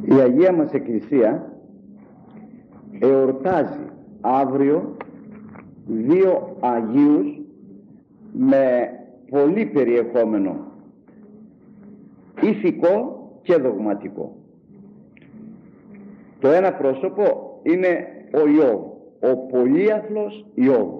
Η Αγία μας Εκκλησία εορτάζει αύριο δύο Αγίους με πολύ περιεχόμενο ηθικό και δογματικό. Το ένα πρόσωπο είναι ο Ιώβ, ο πολύαθλος Ιώβ.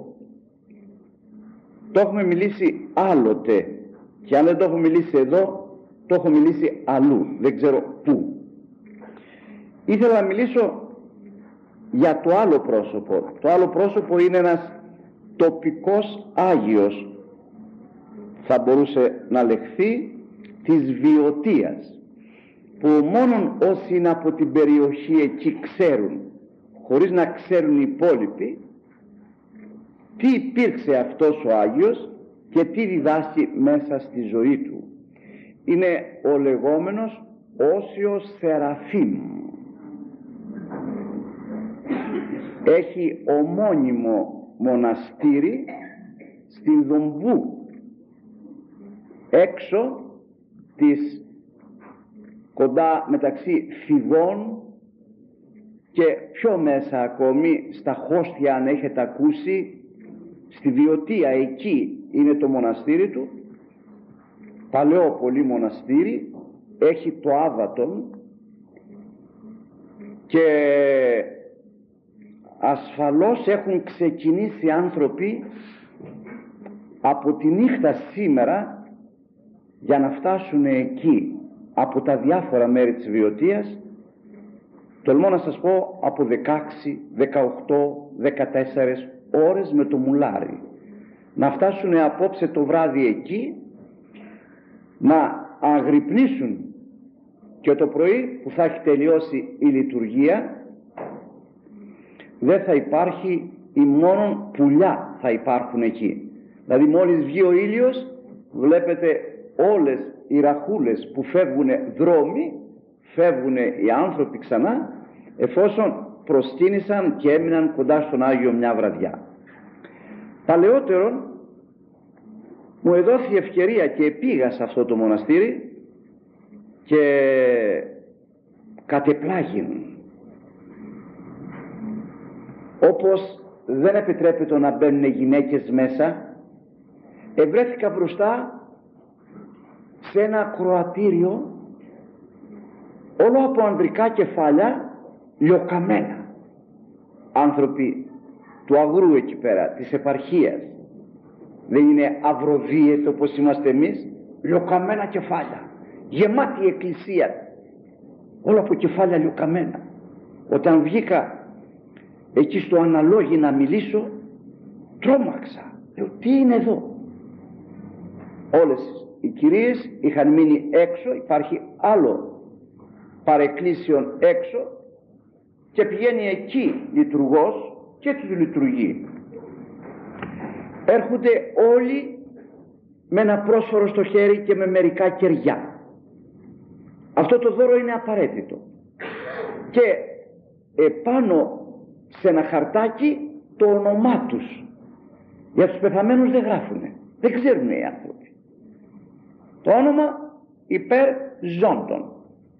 Το έχουμε μιλήσει άλλοτε και αν δεν το έχω μιλήσει εδώ, το έχω μιλήσει αλλού, δεν ξέρω πού. Ήθελα να μιλήσω για το άλλο πρόσωπο. Το άλλο πρόσωπο είναι ένας τοπικός Άγιος, θα μπορούσε να λεχθεί, της Βιωτίας, που μόνον όσοι είναι από την περιοχή εκεί ξέρουν, χωρίς να ξέρουν οι υπόλοιποι, τι υπήρξε αυτός ο Άγιος και τι διδάσκει μέσα στη ζωή του. Είναι ο λεγόμενος Όσιος Σεραφείμ. Έχει ομώνυμο μοναστήρι στην Δομβού, έξω της, κοντά μεταξύ Φιδών και πιο μέσα ακόμη στα Χώστια, αν έχετε ακούσει, στη Βιωτία, εκεί είναι το μοναστήρι του, παλαιό πολύ μοναστήρι, έχει το Άβατον και ασφαλώς έχουν ξεκινήσει άνθρωποι από τη νύχτα σήμερα για να φτάσουν εκεί από τα διάφορα μέρη της Βιωτίας, τολμώ να σας πω από 16, 18, 14 ώρες με το μουλάρι, να φτάσουν απόψε το βράδυ εκεί, να αγρυπνήσουν και το πρωί που θα έχει τελειώσει η λειτουργία δεν θα υπάρχει, ή μόνο πουλιά θα υπάρχουν εκεί. Δηλαδή μόλις βγει ο ήλιος βλέπετε όλες οι ραχούλες που φεύγουν δρόμοι, φεύγουν οι άνθρωποι ξανά, εφόσον προσκύνησαν και έμειναν κοντά στον Άγιο μια βραδιά. Παλαιότερον μου εδόθη ευκαιρία και πήγα σε αυτό το μοναστήρι και κατεπλάγην, όπως δεν επιτρέπεται να μπαίνουν γυναίκες μέσα, ευρέθηκα μπροστά σε ένα ακροατήριο όλο από ανδρικά κεφάλια λιοκαμένα, άνθρωποι του αγρού εκεί πέρα, της επαρχίας, δεν είναι αυροδίαιτο όπως είμαστε εμείς, λιοκαμένα κεφάλια, γεμάτη εκκλησία, όλο από κεφάλια λιοκαμένα. Όταν βγήκα εκεί στο αναλόγι να μιλήσω, τρόμαξα, λέω τι είναι εδώ. Όλες οι κυρίες είχαν μείνει έξω, υπάρχει άλλο παρεκκλήσιον έξω και πηγαίνει εκεί λειτουργός και τους λειτουργεί. Έρχονται όλοι με ένα πρόσφορο στο χέρι και με μερικά κεριά. Αυτό το δώρο είναι απαραίτητο. Και επάνω σε ένα χαρτάκι το όνομά τους. Για τους πεθαμένους δεν γράφουνε, δεν ξέρουν οι άνθρωποι. Το όνομα υπέρ ζώντων.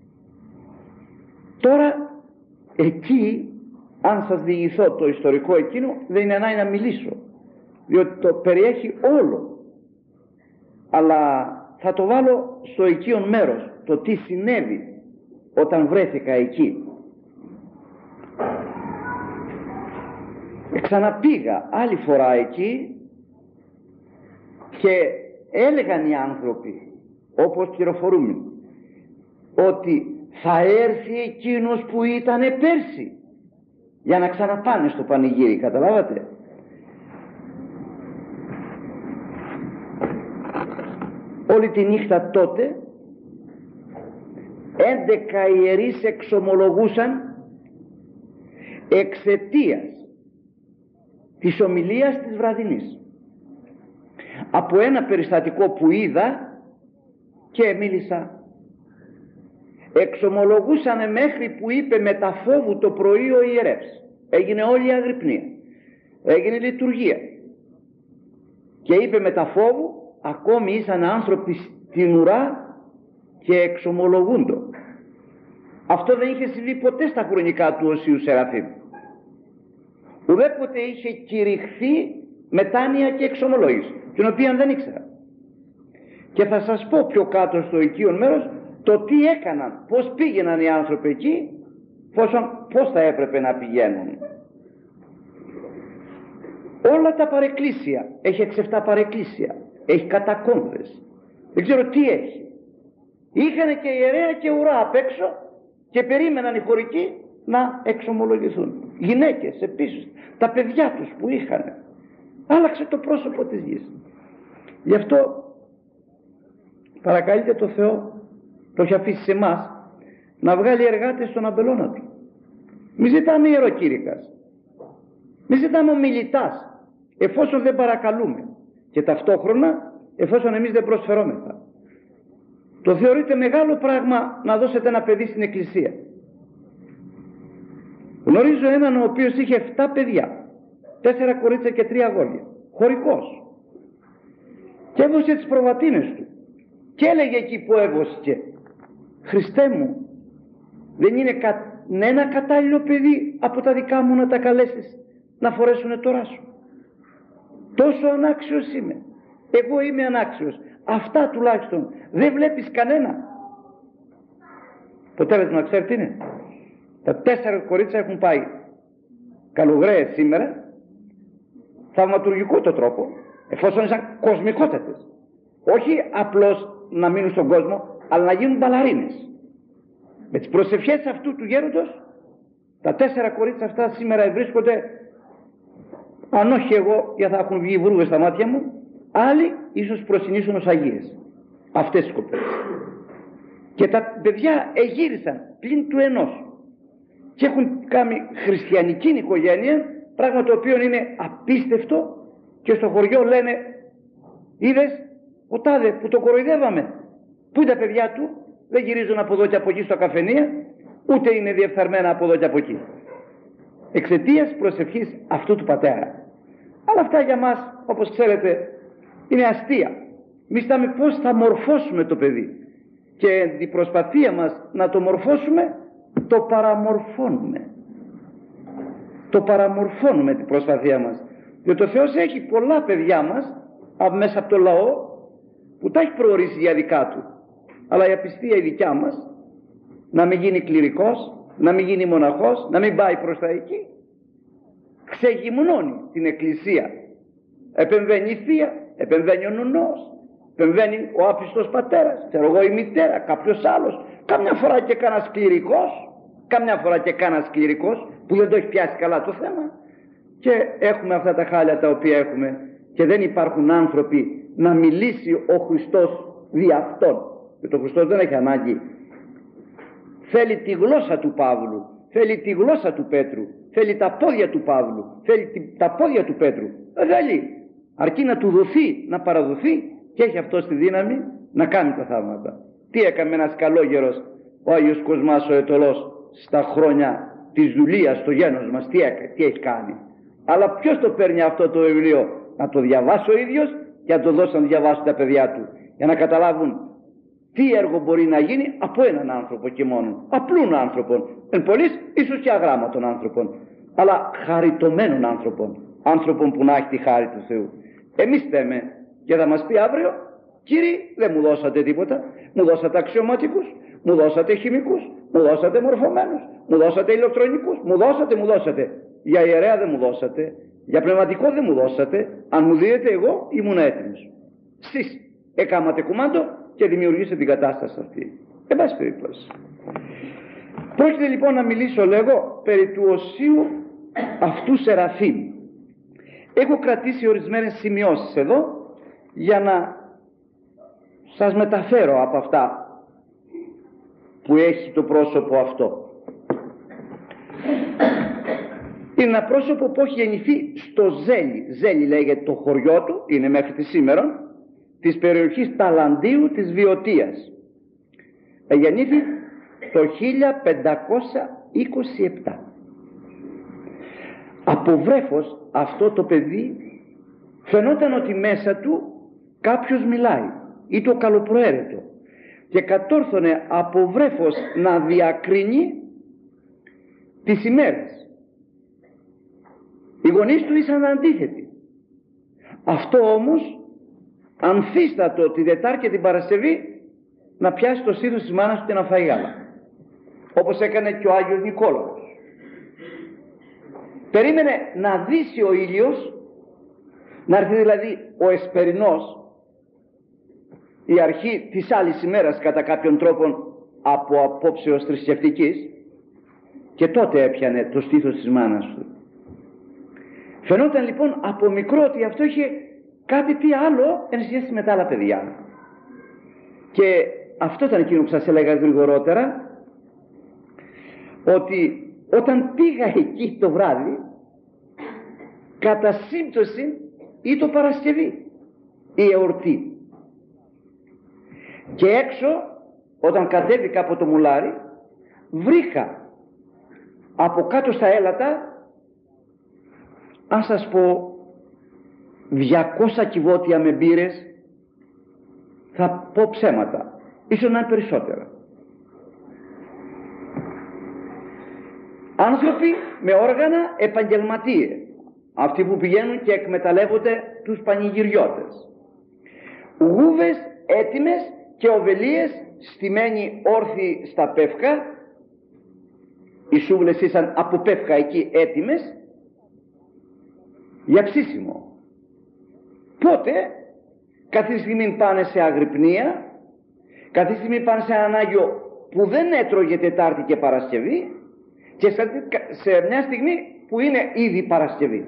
Τώρα εκεί, αν σας διηγηθώ το ιστορικό εκείνο, δεν είναι ανάγκη να μιλήσω, διότι το περιέχει όλο, αλλά θα το βάλω στο οικείον μέρος, το τι συνέβη όταν βρέθηκα εκεί. Ξαναπήγα άλλη φορά εκεί και έλεγαν οι άνθρωποι, όπως πληροφορούμενοι, ότι θα έρθει εκείνος που ήτανε πέρσι για να ξαναπάνε στο πανηγύρι, καταλάβατε. Όλη τη νύχτα τότε 11 ιερείς εξομολογούσαν εξαιτίας της ομιλίας της βραδινής. Από ένα περιστατικό που είδα και μίλησα, εξομολογούσανε μέχρι που είπε με τα φόβου το πρωί ο ιερεύς. Έγινε όλη η αγρυπνία, έγινε η λειτουργία και είπε με τα φόβου, ακόμη ήσαν άνθρωποι στην ουρά και εξομολογούντο. Αυτό δεν είχε συμβεί ποτέ στα χρονικά του Οσίου Σεραφείμ. Ουδέποτε είχε κηρυχθεί μετάνοια και εξομολόγηση, την οποία δεν ήξερα. Και θα σας πω πιο κάτω στο οικείον μέρος το τι έκαναν, πώς πήγαιναν οι άνθρωποι εκεί, πώς θα έπρεπε να πηγαίνουν. Όλα τα παρεκκλήσια, έχει 6-7 παρεκκλήσια, έχει κατακόμβες, δεν ξέρω τι έχει. Είχαν και ιερέα και ουρά απ' έξω και περίμεναν οι χωρικοί να εξομολογηθούν. Γυναίκες επίσης, τα παιδιά τους που είχαν. Άλλαξε το πρόσωπο της γης. Γι' αυτό παρακαλείτε το Θεό, το έχει αφήσει σε εμάς, να βγάλει εργάτες στον αμπελώνα του. Μη ζητάμε ιεροκήρυκας, μη ζητάμε ομιλητάς, εφόσον δεν παρακαλούμε, και ταυτόχρονα εφόσον εμείς δεν προσφερόμεθα. Το θεωρείται μεγάλο πράγμα να δώσετε ένα παιδί στην εκκλησία. Γνωρίζω έναν ο οποίος είχε 7 παιδιά, 4 κορίτσια και 3 αγόρια, χωρικός, και έδωσε τις προβατίνες του και έλεγε εκεί που έβοσκε, Χριστέ μου, δεν είναι κανένα κατάλληλο παιδί από τα δικά μου να τα καλέσεις να φορέσουνε τώρα σου? Τόσο ανάξιος είμαι, εγώ είμαι ανάξιος, αυτά τουλάχιστον δεν βλέπεις κανένα? Αποτέλεσμα ξέρετε τι είναι? Τα 4 κορίτσια έχουν πάει καλογραίες σήμερα, θαυματουργικό το τρόπο, εφόσον ήσαν κοσμικότατες, όχι απλώς να μείνουν στον κόσμο, αλλά να γίνουν μπαλαρίνες. Με τις προσευχές αυτού του γέροντος, τα 4 κορίτσια αυτά σήμερα βρίσκονται, αν όχι εγώ, γιατί θα έχουν βγει βρούγες στα μάτια μου, άλλοι ίσως προσυνήσουν ως αγίες αυτές τις κοπέλες. Και τα παιδιά εγύρισαν πλην του ενός και έχουν κάνει χριστιανική οικογένεια, πράγμα το οποίο είναι απίστευτο, και στο χωριό λένε, είδες ο τάδε που το κοροϊδεύαμε, πού είναι τα παιδιά του? Δεν γυρίζουν από εδώ και από εκεί στο καφενεία, ούτε είναι διεφθαρμένα από εδώ και από εκεί, εξαιτίας προσευχής αυτού του πατέρα. Αλλά αυτά για μας, όπως ξέρετε, είναι αστεία. Εμείς κοιτάμε πώς θα μορφώσουμε το παιδί, και η προσπαθία μας να το μορφώσουμε, το παραμορφώνουμε. Το παραμορφώνουμε την προσπαθία μας, διότι ο Θεός έχει πολλά παιδιά μας μέσα από το λαό που τα έχει προορίσει για δικά του, αλλά η απιστία η δικιά μας να μην γίνει κληρικός, να μην γίνει μοναχός, να μην πάει προς τα εκεί, ξεγυμνώνει την εκκλησία. Επεμβαίνει η θεία, επεμβαίνει ο νουνός, επεμβαίνει ο άπιστος πατέρας, ξέρω εγώ η μητέρα, κάποιος άλλος, καμιά φορά και κανένας κληρικός, καμιά φορά και κανένας κληρικός που δεν το έχει πιάσει καλά το θέμα, και έχουμε αυτά τα χάλια τα οποία έχουμε, και δεν υπάρχουν άνθρωποι να μιλήσει ο Χριστός δι' αυτόν. Και ο Χριστός δεν έχει ανάγκη. Θέλει τη γλώσσα του Παύλου, θέλει τη γλώσσα του Πέτρου, θέλει τα πόδια του Παύλου, θέλει τα πόδια του Πέτρου. Δεν θέλει, αρκεί να του δοθεί, να παραδοθεί, και έχει αυτό τη δύναμη να κάνει τα θαύματα. Τι έκανε ένας καλόγερος, ο Άγιος Κοσμάς ο Αιτωλός, στα χρόνια της δουλείας στο γένος μας? Τι έχει κάνει? Αλλά ποιος το παίρνει αυτό το βιβλίο? Να το διαβάσει ο ίδιος και να το δώσει να διαβάσουν τα παιδιά του, για να καταλάβουν τι έργο μπορεί να γίνει από έναν άνθρωπο και μόνο, απλούν άνθρωπον, εν πολλής ίσως και αγράμματων άνθρωπον, αλλά χαριτωμένων άνθρωπον που να έχει τη χάρη του Θεού. Εμείς θέμε, και θα μας πει αύριο, Κύριε, δεν μου δώσατε τίποτα, μου δώσατε αξιωματικούς, μου δώσατε χημικούς, μου δώσατε μορφωμένους, μου δώσατε ηλεκτρονικούς, μου δώσατε. Για ιερέα δεν μου δώσατε, για πνευματικό δεν μου δώσατε. Αν μου δίνετε, εγώ ήμουν έτοιμος. Εσείς έκαματε κουμάντο και δημιουργήσετε την κατάσταση αυτή. Εν πάση περιπτώσει. Πρόκειται λοιπόν να μιλήσω, λέγω, περί του οσίου αυτού Σεραφείμ. Έχω κρατήσει ορισμένες σημειώσεις εδώ για να σας μεταφέρω από αυτά που έχει το πρόσωπο αυτό. Είναι ένα πρόσωπο που έχει γεννηθεί στο Ζέλι. Ζέλι λέγεται το χωριό του, είναι μέχρι τη σήμερα, της περιοχής Ταλαντίου της Βιωτίας. Γεννήθη το 1527. Από βρέφος αυτό το παιδί φαινόταν ότι μέσα του κάποιος μιλάει, ή το καλοπροαίρετο. και κατόρθωνε από βρέφος να διακρίνει τις ημέρες. Οι γονείς του ήσαν αντίθετοι. Αυτό όμως ανθίστατο τη Δετάρτη και την Παρασκευή να πιάσει το στήθος της μάνας του και να φάει γάλα, όπως έκανε και ο Άγιος Νικόλαος. Περίμενε να δύσει ο ήλιος, να έρθει δηλαδή ο εσπερινός, η αρχή της άλλης ημέρας κατά κάποιον τρόπο από απόψεως θρησκευτικής, και τότε έπιανε το στήθος της μάνας του. Φαινόταν λοιπόν από μικρό ότι αυτό είχε κάτι τι άλλο εν σχέση με τα άλλα παιδιά. Και αυτό ήταν εκείνο που σας έλεγα γρηγορότερα, ότι όταν πήγα εκεί το βράδυ, κατά σύμπτωση ή το Παρασκευή η εορτή, και έξω όταν κατέβηκα από το μουλάρι βρήκα από κάτω στα έλατα, αν σας πω 200 κυβότια με μπύρες, θα πω ψέματα, ίσως να είναι περισσότερα. Άνθρωποι με όργανα, επαγγελματίες, αυτοί που πηγαίνουν και εκμεταλλεύονται τους πανηγυριώτες. Γούβες έτοιμες και οβελίες στημένοι όρθιοι στα πεύκα, οι σούβλες ήσαν από πεύκα εκεί έτοιμες για ψήσιμο. Πότε κάθε στιγμή πάνε σε αγρυπνία, κάθε στιγμή πάνε σε έναν Άγιο που δεν έτρωγε Τετάρτη και Παρασκευή, και σε μια στιγμή που είναι ήδη Παρασκευή.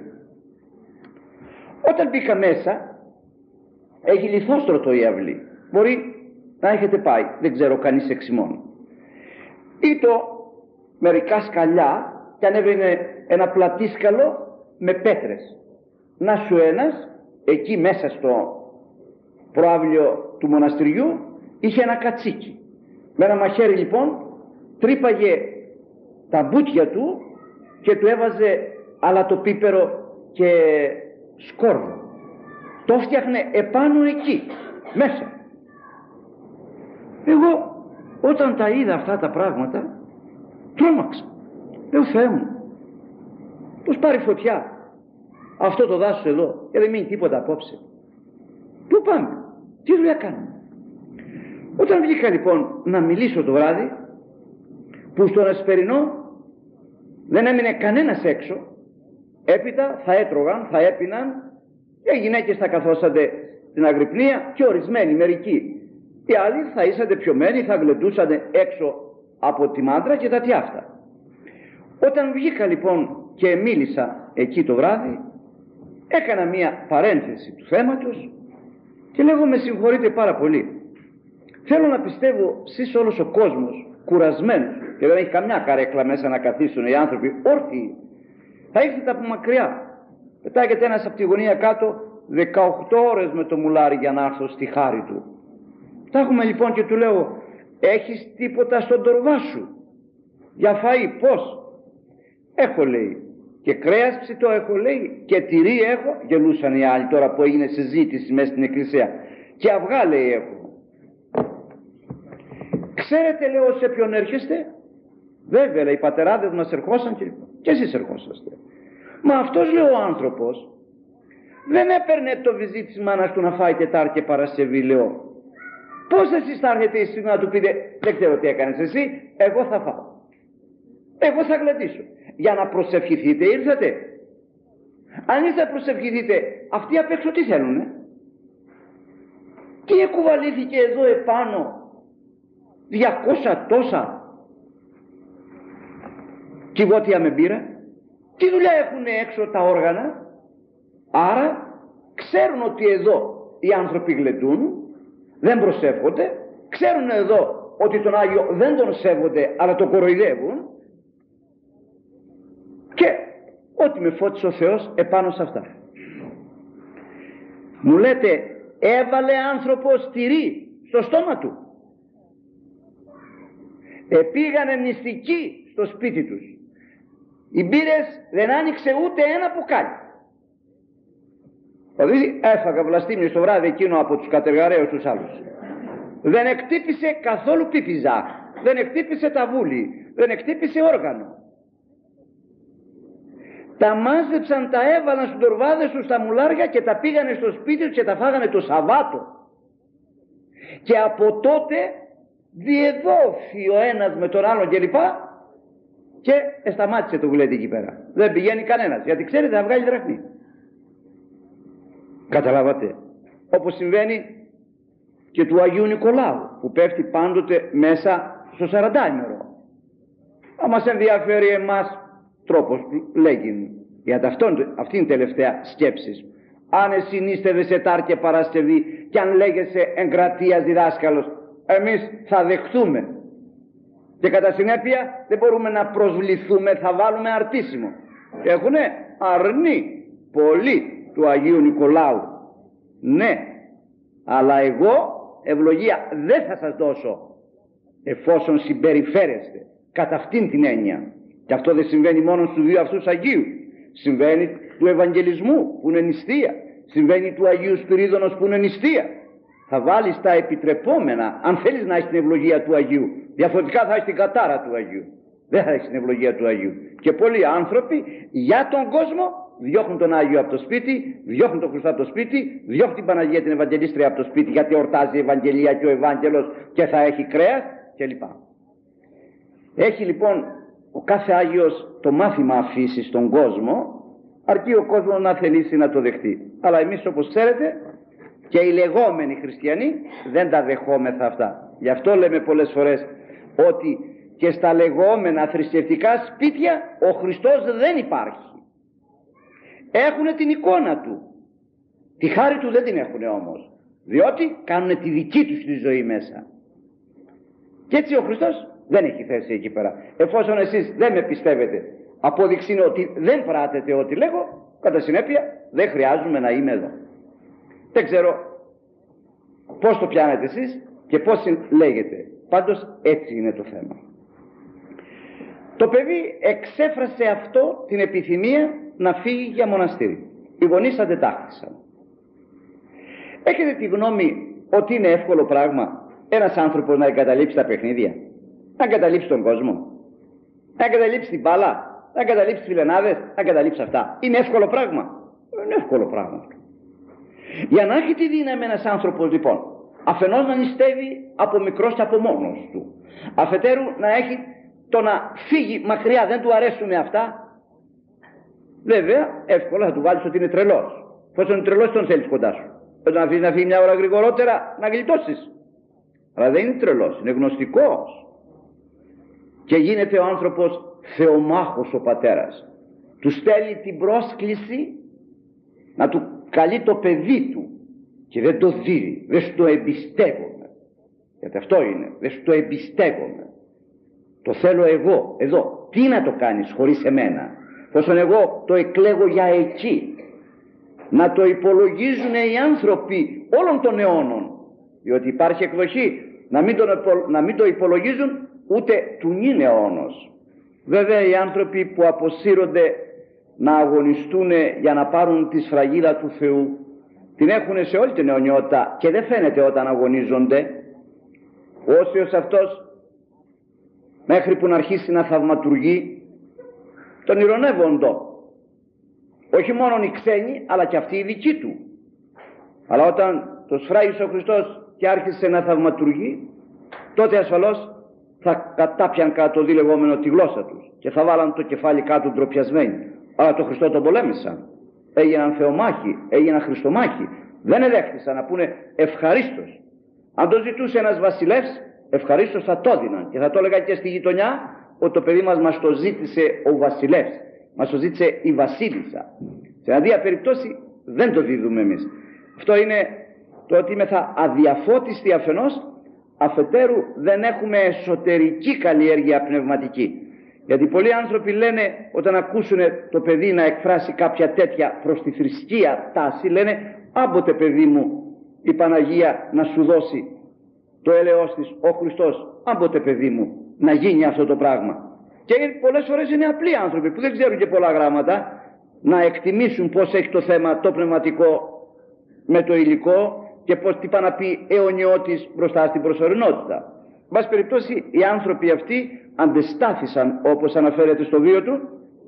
Όταν μπήκα μέσα, έχει λιθόστρωτο η αυλή. Μπορεί να έχετε πάει, δεν ξέρω κανείς εξ ημών. Ήτο μερικά σκαλιά και ανέβαινε ένα πλατήσκαλο με πέτρες. Να σου ένας, εκεί μέσα στο προάβλιο του μοναστηριού, είχε ένα κατσίκι. Με ένα μαχαίρι λοιπόν τρύπαγε τα μπουτια του και του έβαζε αλατοπίπερο και σκόρδο. Το φτιάχνε επάνω εκεί, μέσα. Εγώ όταν τα είδα αυτά τα πράγματα τρόμαξα. Λέω, Θεέ μου, πως πάρει φωτιά αυτό το δάσος εδώ και δεν μείνει τίποτα απόψε. Πού πάμε, τι δουλειά κάνουμε? Όταν βγήκα λοιπόν να μιλήσω το βράδυ, που στον Εσπερινό δεν έμεινε κανένας έξω, έπειτα θα έτρωγαν, θα έπιναν, και οι γυναίκες θα καθόσανται στην αγρυπνία και ορισμένοι, μερικοί. Οι άλλοι θα ήσανται πιωμένοι, θα γλεντούσανται έξω από τη μάντρα και τα τι αυτά. Όταν βγήκα λοιπόν και μίλησα εκεί το βράδυ, έκανα μία παρένθεση του θέματος και λέγω, με συγχωρείτε πάρα πολύ. Θέλω να πιστεύω εσείς όλος ο κόσμος κουρασμένος και δεν έχει καμιά καρέκλα μέσα να καθίσουν οι άνθρωποι όρθιοι, θα ήρθετε από μακριά. Πετάγεται ένας από τη γωνία κάτω 18 ώρες με το μουλάρι για να έρθω στη χάρη του. Τα έχουμε λοιπόν και του λέω, έχεις τίποτα στον τορβά σου για φαΐ? Πώς? Έχω, λέει, και κρέας ψητό έχω, λέει, και τυρί έχω. Γελούσαν οι άλλοι τώρα που έγινε συζήτηση μέσα στην εκκλησία. Και αυγά, λέει, έχω. Ξέρετε, λέω, σε ποιον έρχεστε? Βέβαια, λέει, οι πατεράδες μας ερχόσαν και εσείς ερχόσαστε. Μα αυτός, λέει, ο άνθρωπος δεν έπαιρνε το βυζί της μάνας του να φάει Τετάρτη και Παρασκευή, λέω. Πώς εσείς θα έρθετε η στιγμή να του πείτε, δεν ξέρω τι έκανες εσύ, εγώ θα φάω, εγώ θα γλεντήσω? Για να προσευχηθείτε ήρθατε? Αν ήρθατε να προσευχηθείτε, αυτοί απ' έξω τι θέλουνε? Τι εκουβαλήθηκε εδώ επάνω 200 τόσα κυβότια με μπύρα? Τι δουλειά έχουν έξω τα όργανα? Άρα ξέρουν ότι εδώ οι άνθρωποι γλεντούν, δεν προσεύχονται, ξέρουν εδώ ότι τον Άγιο δεν τον σέβονται αλλά τον κοροϊδεύουν, και ό,τι με φώτισε ο Θεός επάνω σε αυτά. Μου λέτε, έβαλε άνθρωπος τυρί στο στόμα του? Πήγανε νηστικοί στο σπίτι τους, οι μπύρες δεν άνοιξε ούτε ένα μπουκάλι. Δηλαδή έφαγα βλαστήμιο στο βράδυ εκείνο από τους κατεργαρέους τους άλλους. Δεν εκτύπησε καθόλου πίπιζα, δεν εκτύπησε ταβούλι, δεν εκτύπησε όργανο. Τα μάζεψαν, τα έβαλαν στους τορβάδες τους, στα μουλάρια και τα πήγανε στο σπίτι τους και τα φάγανε το Σαββάτο. Και από τότε διεδόθη ο ένας με τον άλλον κλπ. Και σταμάτησε το γουλέτι εκεί πέρα. Δεν πηγαίνει κανένας, γιατί ξέρετε θα βγάλει δραχμή. Καταλάβατε? Όπως συμβαίνει και του Αγίου Νικολάου, που πέφτει πάντοτε μέσα στο 40ημερο. Θα μας ενδιαφέρει εμάς τρόπος που λέγει, γιατί αυτή είναι η τελευταία σκέψη. Αν εσύ νίστευε σε Τάρ και Παρασκευή και αν λέγεσαι εγκρατείας διδάσκαλος, εμείς θα δεχθούμε και κατά συνέπεια δεν μπορούμε να προσβληθούμε, θα βάλουμε αρτήσιμο. Έχουνε αρνεί πολύ του Αγίου Νικολάου. Ναι, αλλά εγώ ευλογία δεν θα σας δώσω εφόσον συμπεριφέρεστε κατά αυτήν την έννοια. Και αυτό δεν συμβαίνει μόνο στους δύο αυτούς Αγίους, συμβαίνει του Ευαγγελισμού που είναι νηστεία, συμβαίνει του Αγίου Σπυρίδωνος που είναι νηστεία. Θα βάλεις τα επιτρεπόμενα αν θέλεις να έχεις την ευλογία του Αγίου. Διαφορετικά θα έχεις την κατάρα του Αγίου, δεν θα έχεις την ευλογία του Αγίου. Και πολλοί άνθρωποι για τον κόσμο διώχνουν τον Άγιο από το σπίτι, διώχνουν τον Χριστό από το σπίτι, διώχνουν την Παναγία την Ευαγγελίστρια από το σπίτι, γιατί εορτάζει η Ευαγγελία και ο Ευάγγελος και θα έχει κρέας κλπ. Έχει λοιπόν ο κάθε Άγιος το μάθημα αφήσει στον κόσμο, αρκεί ο κόσμος να θελήσει να το δεχτεί. Αλλά εμείς, όπως ξέρετε, και οι λεγόμενοι χριστιανοί δεν τα δεχόμεθα αυτά. Γι' αυτό λέμε πολλές φορές ότι και στα λεγόμενα θρησκευτικά σπίτια ο Χριστός δεν υπάρχει. Έχουνε την εικόνα του, τη χάρη του δεν την έχουνε όμως, διότι κάνουνε τη δική τους τη ζωή μέσα. Και έτσι ο Χριστός δεν έχει θέση εκεί πέρα. Εφόσον εσείς δεν με πιστεύετε, απόδειξη είναι ότι δεν πράτετε ό,τι λέγω, κατά συνέπεια δεν χρειάζομαι να είμαι εδώ. Δεν ξέρω πώς το πιάνετε εσείς και πώς λέγεται, πάντως έτσι είναι το θέμα. Το παιδί εξέφρασε αυτό την επιθυμία να φύγει για μοναστήρι. Οι γονείς αντετάχθησαν. Έχετε τη γνώμη ότι είναι εύκολο πράγμα ένας άνθρωπος να εγκαταλείψει τα παιχνίδια, να εγκαταλείψει τον κόσμο, να εγκαταλείψει την μπάλα, να εγκαταλείψει τις φιλενάδες, να εγκαταλείψει αυτά? Είναι εύκολο πράγμα? Είναι εύκολο πράγμα. Για να έχει τη δύναμη ένας άνθρωπος λοιπόν, αφενός να νηστεύει από μικρός και από μόνος του, αφετέρου να έχει το να φύγει μακριά, δεν του αρέσουν αυτά, βέβαια εύκολα θα του βάλεις ότι είναι τρελός. Εφόσον είναι τρελός τον θέλεις κοντά σου, θα τον αφήσεις να φύγει μια ώρα γρηγορότερα να γλιτώσεις. Αλλά δεν είναι τρελός, είναι γνωστικός. Και γίνεται ο άνθρωπος θεομάχος ο πατέρας. Του στέλνει την πρόσκληση να του καλεί το παιδί του και δεν το δίνει, δεν σου το εμπιστεύομαι. Γιατί αυτό είναι, δεν σου το εμπιστεύομαι. Το θέλω εγώ, εδώ. Τι να το κάνεις χωρίς εμένα? Πόσον εγώ το εκλέγω για εκεί. Να το υπολογίζουν οι άνθρωποι όλων των αιώνων. Διότι υπάρχει εκδοχή να μην το υπολογίζουν ούτε του νυν αιώνος. Βέβαια οι άνθρωποι που αποσύρονται να αγωνιστούν για να πάρουν τη σφραγίδα του Θεού την έχουν σε όλη την αιωνιότητα και δεν φαίνεται όταν αγωνίζονται. Ο όσιος αυτός μέχρι που να αρχίσει να θαυματουργεί τον ηρωνεύοντο, όχι μόνο οι ξένοι αλλά και αυτοί οι δικοί του. Αλλά όταν το σφράγισε ο Χριστός και άρχισε να θαυματουργεί, τότε ασφαλώς θα κατάπιαν κάτω το λεγόμενο τη γλώσσα τους και θα βάλαν το κεφάλι κάτω ντροπιασμένοι. Αλλά το Χριστό τον πολέμησαν, έγιναν θεομάχοι, έγιναν χριστομάχοι, δεν εδέχθησαν να πούνε ευχαρίστως. Αν το ζητούσε ένας βασιλεύς, ευχαρίστως θα το έδιναν και θα το έλεγα και στη γειτονιά ότι το παιδί μας το ζήτησε ο βασιλεύς, μας το ζήτησε η βασίλισσα. Σε αντία περιπτώσει δεν το δίδουμε εμείς. Αυτό είναι το ότι είμεθα αδιαφώτιστοι αφενός, αφετέρου δεν έχουμε εσωτερική καλλιέργεια πνευματική. Γιατί πολλοί άνθρωποι λένε όταν ακούσουν το παιδί να εκφράσει κάποια τέτοια προς τη θρησκεία τάση, λένε άμποτε παιδί μου η Παναγία να σου δώσει το έλεος της, ο Χριστός, άμποτε παιδί μου να γίνει αυτό το πράγμα. Και πολλές φορές είναι απλοί άνθρωποι που δεν ξέρουν και πολλά γράμματα να εκτιμήσουν πώς έχει το θέμα το πνευματικό με το υλικό, και τι πάει να πει αιωνιώτης μπροστά στην προσωρινότητα. Εν πάση περιπτώσει, οι άνθρωποι αυτοί αντεστάθησαν όπως αναφέρεται στο βίο του.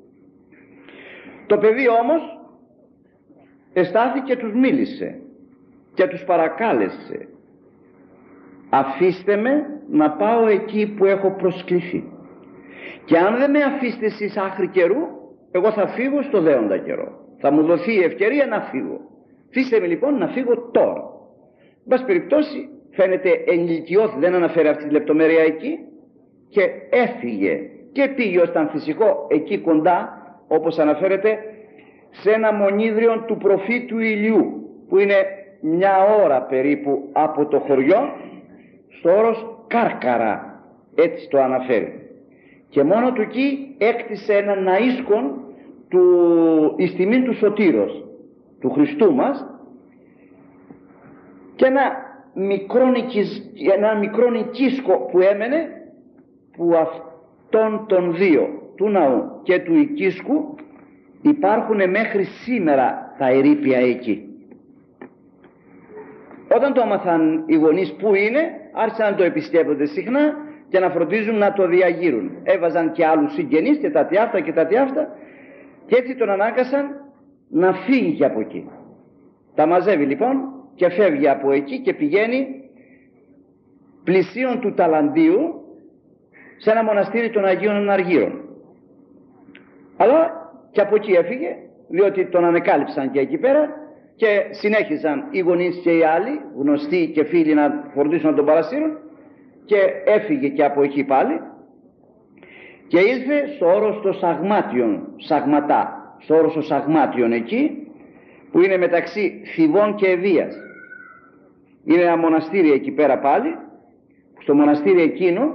Το παιδί όμως εστάθηκε και τους μίλησε και τους παρακάλεσε: αφήστε με να πάω εκεί που έχω προσκληθεί, και αν δεν με αφήσετε εσείς άχρη καιρού, εγώ θα φύγω στο δέοντα καιρό, θα μου δοθεί η ευκαιρία να φύγω. Αφήστε με λοιπόν να φύγω τώρα. Εν πάση περιπτώσει, φαίνεται ενηλικιώθη, δεν αναφέρει αυτή τη λεπτομέρεια εκεί, και έφυγε και πήγε ως ήταν φυσικό εκεί κοντά, όπως αναφέρεται, σε ένα μονίδριο του προφήτου Ηλιού, που είναι μια ώρα περίπου από το χωριό, στο όρος Κάρκαρα, έτσι το αναφέρει. Και μόνο του εκεί έκτισε έναν ναΐσκον εις τιμήν του Σωτήρος, του Χριστού μας, και ένα μικρό οικίσκο που έμενε, που αυτών των δύο, του ναού και του οικίσκου, υπάρχουν μέχρι σήμερα τα ερείπια εκεί. Όταν το έμαθαν οι γονείς που είναι, άρχισαν να το επισκέπτονται συχνά και να φροντίζουν να το διαγείρουν. Έβαζαν και άλλους συγγενείς και τα τι αυτά και τα τι αυτά, και έτσι τον ανάγκασαν να φύγει από εκεί. Τα μαζεύει λοιπόν και φεύγει από εκεί και πηγαίνει πλησίον του Ταλαντίου σε ένα μοναστήρι των Αγίων Αναργύρων. Αλλά και από εκεί έφυγε, διότι τον ανεκάλυψαν και εκεί πέρα, και συνέχισαν οι γονείς και οι άλλοι γνωστοί και φίλοι να φροντίσουν να τον παρασύρουν, και έφυγε και από εκεί πάλι και ήρθε στο όρος των Σαγμάτιων, Σαγματά, στο όρος των Σαγμάτιων εκεί, που είναι μεταξύ Θηβών και Ευβίας. Είναι ένα μοναστήρι εκεί πέρα πάλι. Στο μοναστήρι εκείνο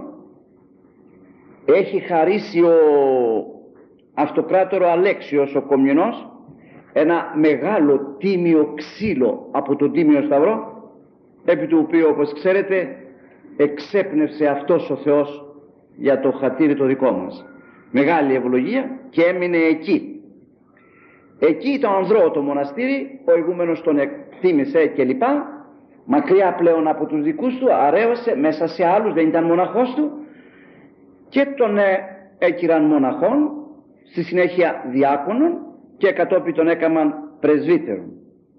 έχει χαρίσει ο αυτοκράτορο Αλέξιος ο Κομνηνός ένα μεγάλο τίμιο ξύλο από τον Τίμιο Σταυρό, επί του οποίου, όπως ξέρετε, εξέπνευσε αυτός ο Θεός για το χατήρι το δικό μας. Μεγάλη ευλογία, και έμεινε εκεί. Εκεί ήταν ανδρό το μοναστήρι, ο ηγούμενος τον εκτίμησε κλπ. Μακριά πλέον από τους δικούς του, αρέωσε μέσα σε άλλους, δεν ήταν μοναχός του, και τον έκυραν μοναχόν, στη συνέχεια διάκονον, και κατόπιν τον έκαναν πρεσβύτερον.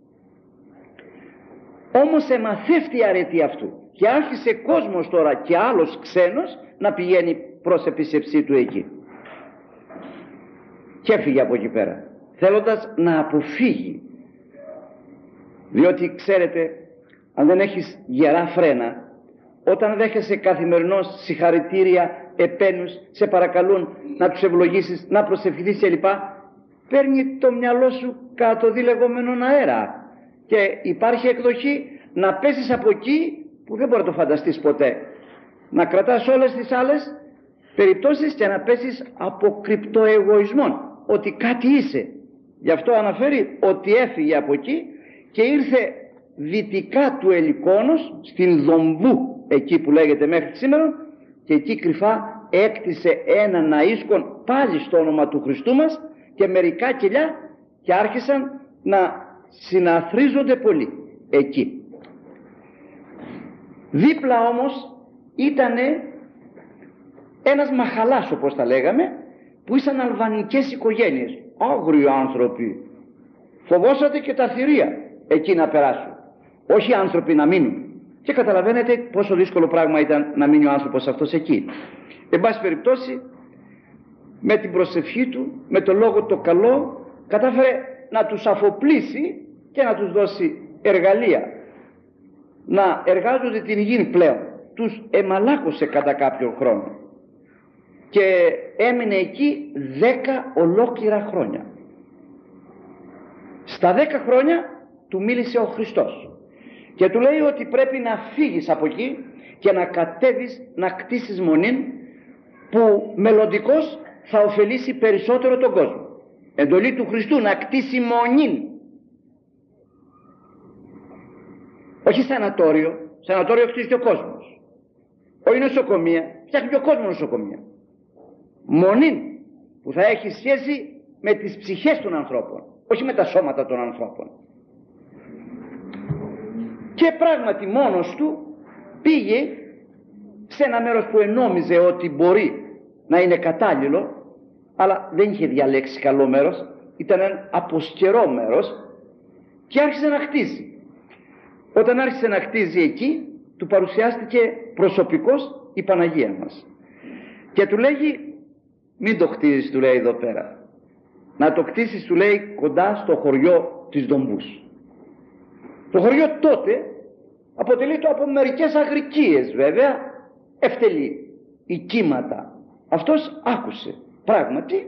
Όμως εμαθεύτη η αρετή αυτού και άρχισε κόσμος τώρα και άλλος ξένος να πηγαίνει προς επίσκεψή του εκεί, και έφυγε από εκεί πέρα θέλοντας να αποφύγει, διότι ξέρετε, αν δεν έχεις γερά φρένα, όταν δέχεσαι καθημερινώς συγχαρητήρια, επένους, σε παρακαλούν να τους ευλογήσεις, να προσευχηθείς κλπ, παίρνει το μυαλό σου κατά το λεγόμενον αέρα, και υπάρχει εκδοχή να πέσεις από εκεί που δεν μπορεί να το φανταστείς ποτέ, να κρατάς όλες τις άλλες περιπτώσεις και να πέσεις από κρυπτοεγωισμό, ότι κάτι είσαι. Γι' αυτό αναφέρει ότι έφυγε από εκεί και ήρθε δυτικά του Ελικόνος, στην Δομπού, εκεί που λέγεται μέχρι σήμερα, και εκεί κρυφά έκτισε ένα ναΐσκον πάλι στο όνομα του Χριστού μας και μερικά κελιά, και άρχισαν να συναθρίζονται πολύ εκεί. Δίπλα όμως ήτανε ένας μαχαλάς, όπως τα λέγαμε, που ήσαν αλβανικές οικογένειες, άγριοι άνθρωποι, φοβόσατε και τα θηρία εκεί να περάσουν, όχι άνθρωποι να μείνουν, και καταλαβαίνετε πόσο δύσκολο πράγμα ήταν να μείνει ο άνθρωπος αυτός εκεί. Εν πάση περιπτώσει, με την προσευχή του, με το λόγο το καλό, κατάφερε να τους αφοπλίσει και να τους δώσει εργαλεία να εργάζονται την γη πλέον. Τους εμαλάκωσε κατά κάποιον χρόνο και έμεινε εκεί 10 ολόκληρα χρόνια. Στα 10 χρόνια του μίλησε ο Χριστός και του λέει ότι πρέπει να φύγεις από εκεί και να κατέβεις να κτίσεις μονήν που μελλοντικώς θα ωφελήσει περισσότερο τον κόσμο. Εντολή του Χριστού να κτίσει μονήν, όχι σανατόριο. Σανατόριο χτίζει ο κόσμος, όχι νοσοκομεία, φτιάχνει ο κόσμος νοσοκομεία. Μονήν που θα έχει σχέση με τις ψυχές των ανθρώπων, όχι με τα σώματα των ανθρώπων. Και πράγματι μόνος του πήγε σε ένα μέρος που ενόμιζε ότι μπορεί να είναι κατάλληλο, αλλά δεν είχε διαλέξει καλό μέρος, ήταν ένα αποσκερό μέρος, και άρχισε να χτίζει. Όταν άρχισε να χτίζει εκεί, του παρουσιάστηκε προσωπικός η Παναγία μας και του λέγει, μην το χτίζεις, του λέει, εδώ πέρα, να το χτίσεις, του λέει, κοντά στο χωριό της Δομπούς. Το χωριό τότε αποτελείται από μερικές αγρικίες, βέβαια, ευτελή, οικίματα. Αυτός άκουσε, πράγματι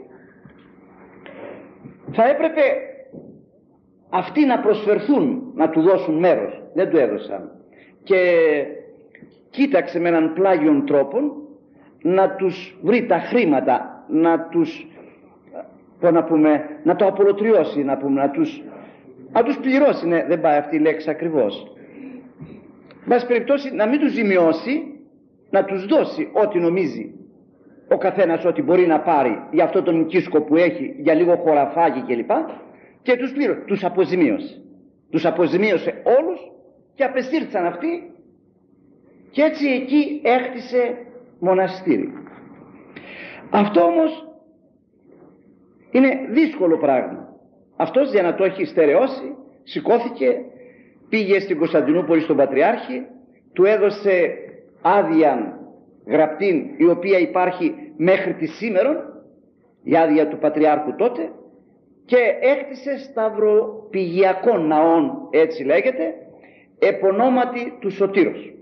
θα έπρεπε αυτοί να προσφερθούν, να του δώσουν μέρος. Δεν του έδωσαν, και κοίταξε με έναν πλάγιον τρόπο να τους βρει τα χρήματα, να τους, να πούμε, να το απολωτριώσει, να πούμε, να τους πληρώσει. Ναι, δεν πάει αυτή η λέξη ακριβώς. Βάση περιπτώσει, να μην τους ζημιώσει, να τους δώσει ό,τι νομίζει ο καθένας ότι μπορεί να πάρει για αυτό τον οικίσκο που έχει, για λίγο χωραφάκι κλπ. Και τους πλήρωσε, τους αποζημίωσε. Τους αποζημίωσε όλους και απεσύρθησαν αυτοί, και έτσι εκεί έχτισε μοναστήρι. Αυτό όμως είναι δύσκολο πράγμα. Αυτός, για να το έχει στερεώσει, σηκώθηκε, πήγε στην Κωνσταντινούπολη στον Πατριάρχη, του έδωσε άδεια γραπτήν, η οποία υπάρχει μέχρι τη σήμερον, η άδεια του Πατριάρχου τότε, και έκτισε σταυροπηγιακών ναών, έτσι λέγεται, επωνόματι του Σωτήρος.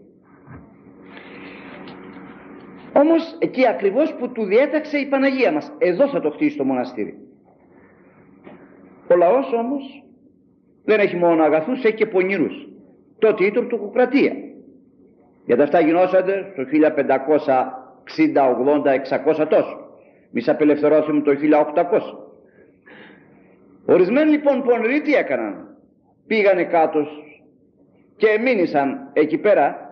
Όμως εκεί ακριβώς που του διέταξε η Παναγία μας, εδώ θα το χτίσει το μοναστήρι. Ο λαός όμως δεν έχει μόνο αγαθούς, έχει και πονηρούς. Τότε η τουρκοκρατία, γιατί αυτά γινώσατε το 1560, 80, 600 τόσο. Εμείς απελευθερώθηκαμε το 1800. Ορισμένοι λοιπόν πονηροί τι έκαναν? Πήγανε κάτω και μείνησαν εκεί πέρα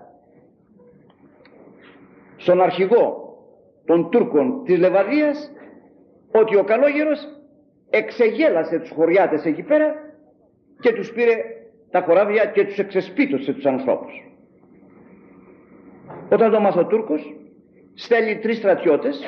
στον αρχηγό των Τούρκων της Λεβαδίας, ότι ο καλόγερος εξεγέλασε τους χωριάτες εκεί πέρα και τους πήρε τα χωράβια και τους εξεσπίτωσε τους ανθρώπους. Όταν το μάθει ο Τούρκος, στέλνει 3 στρατιώτες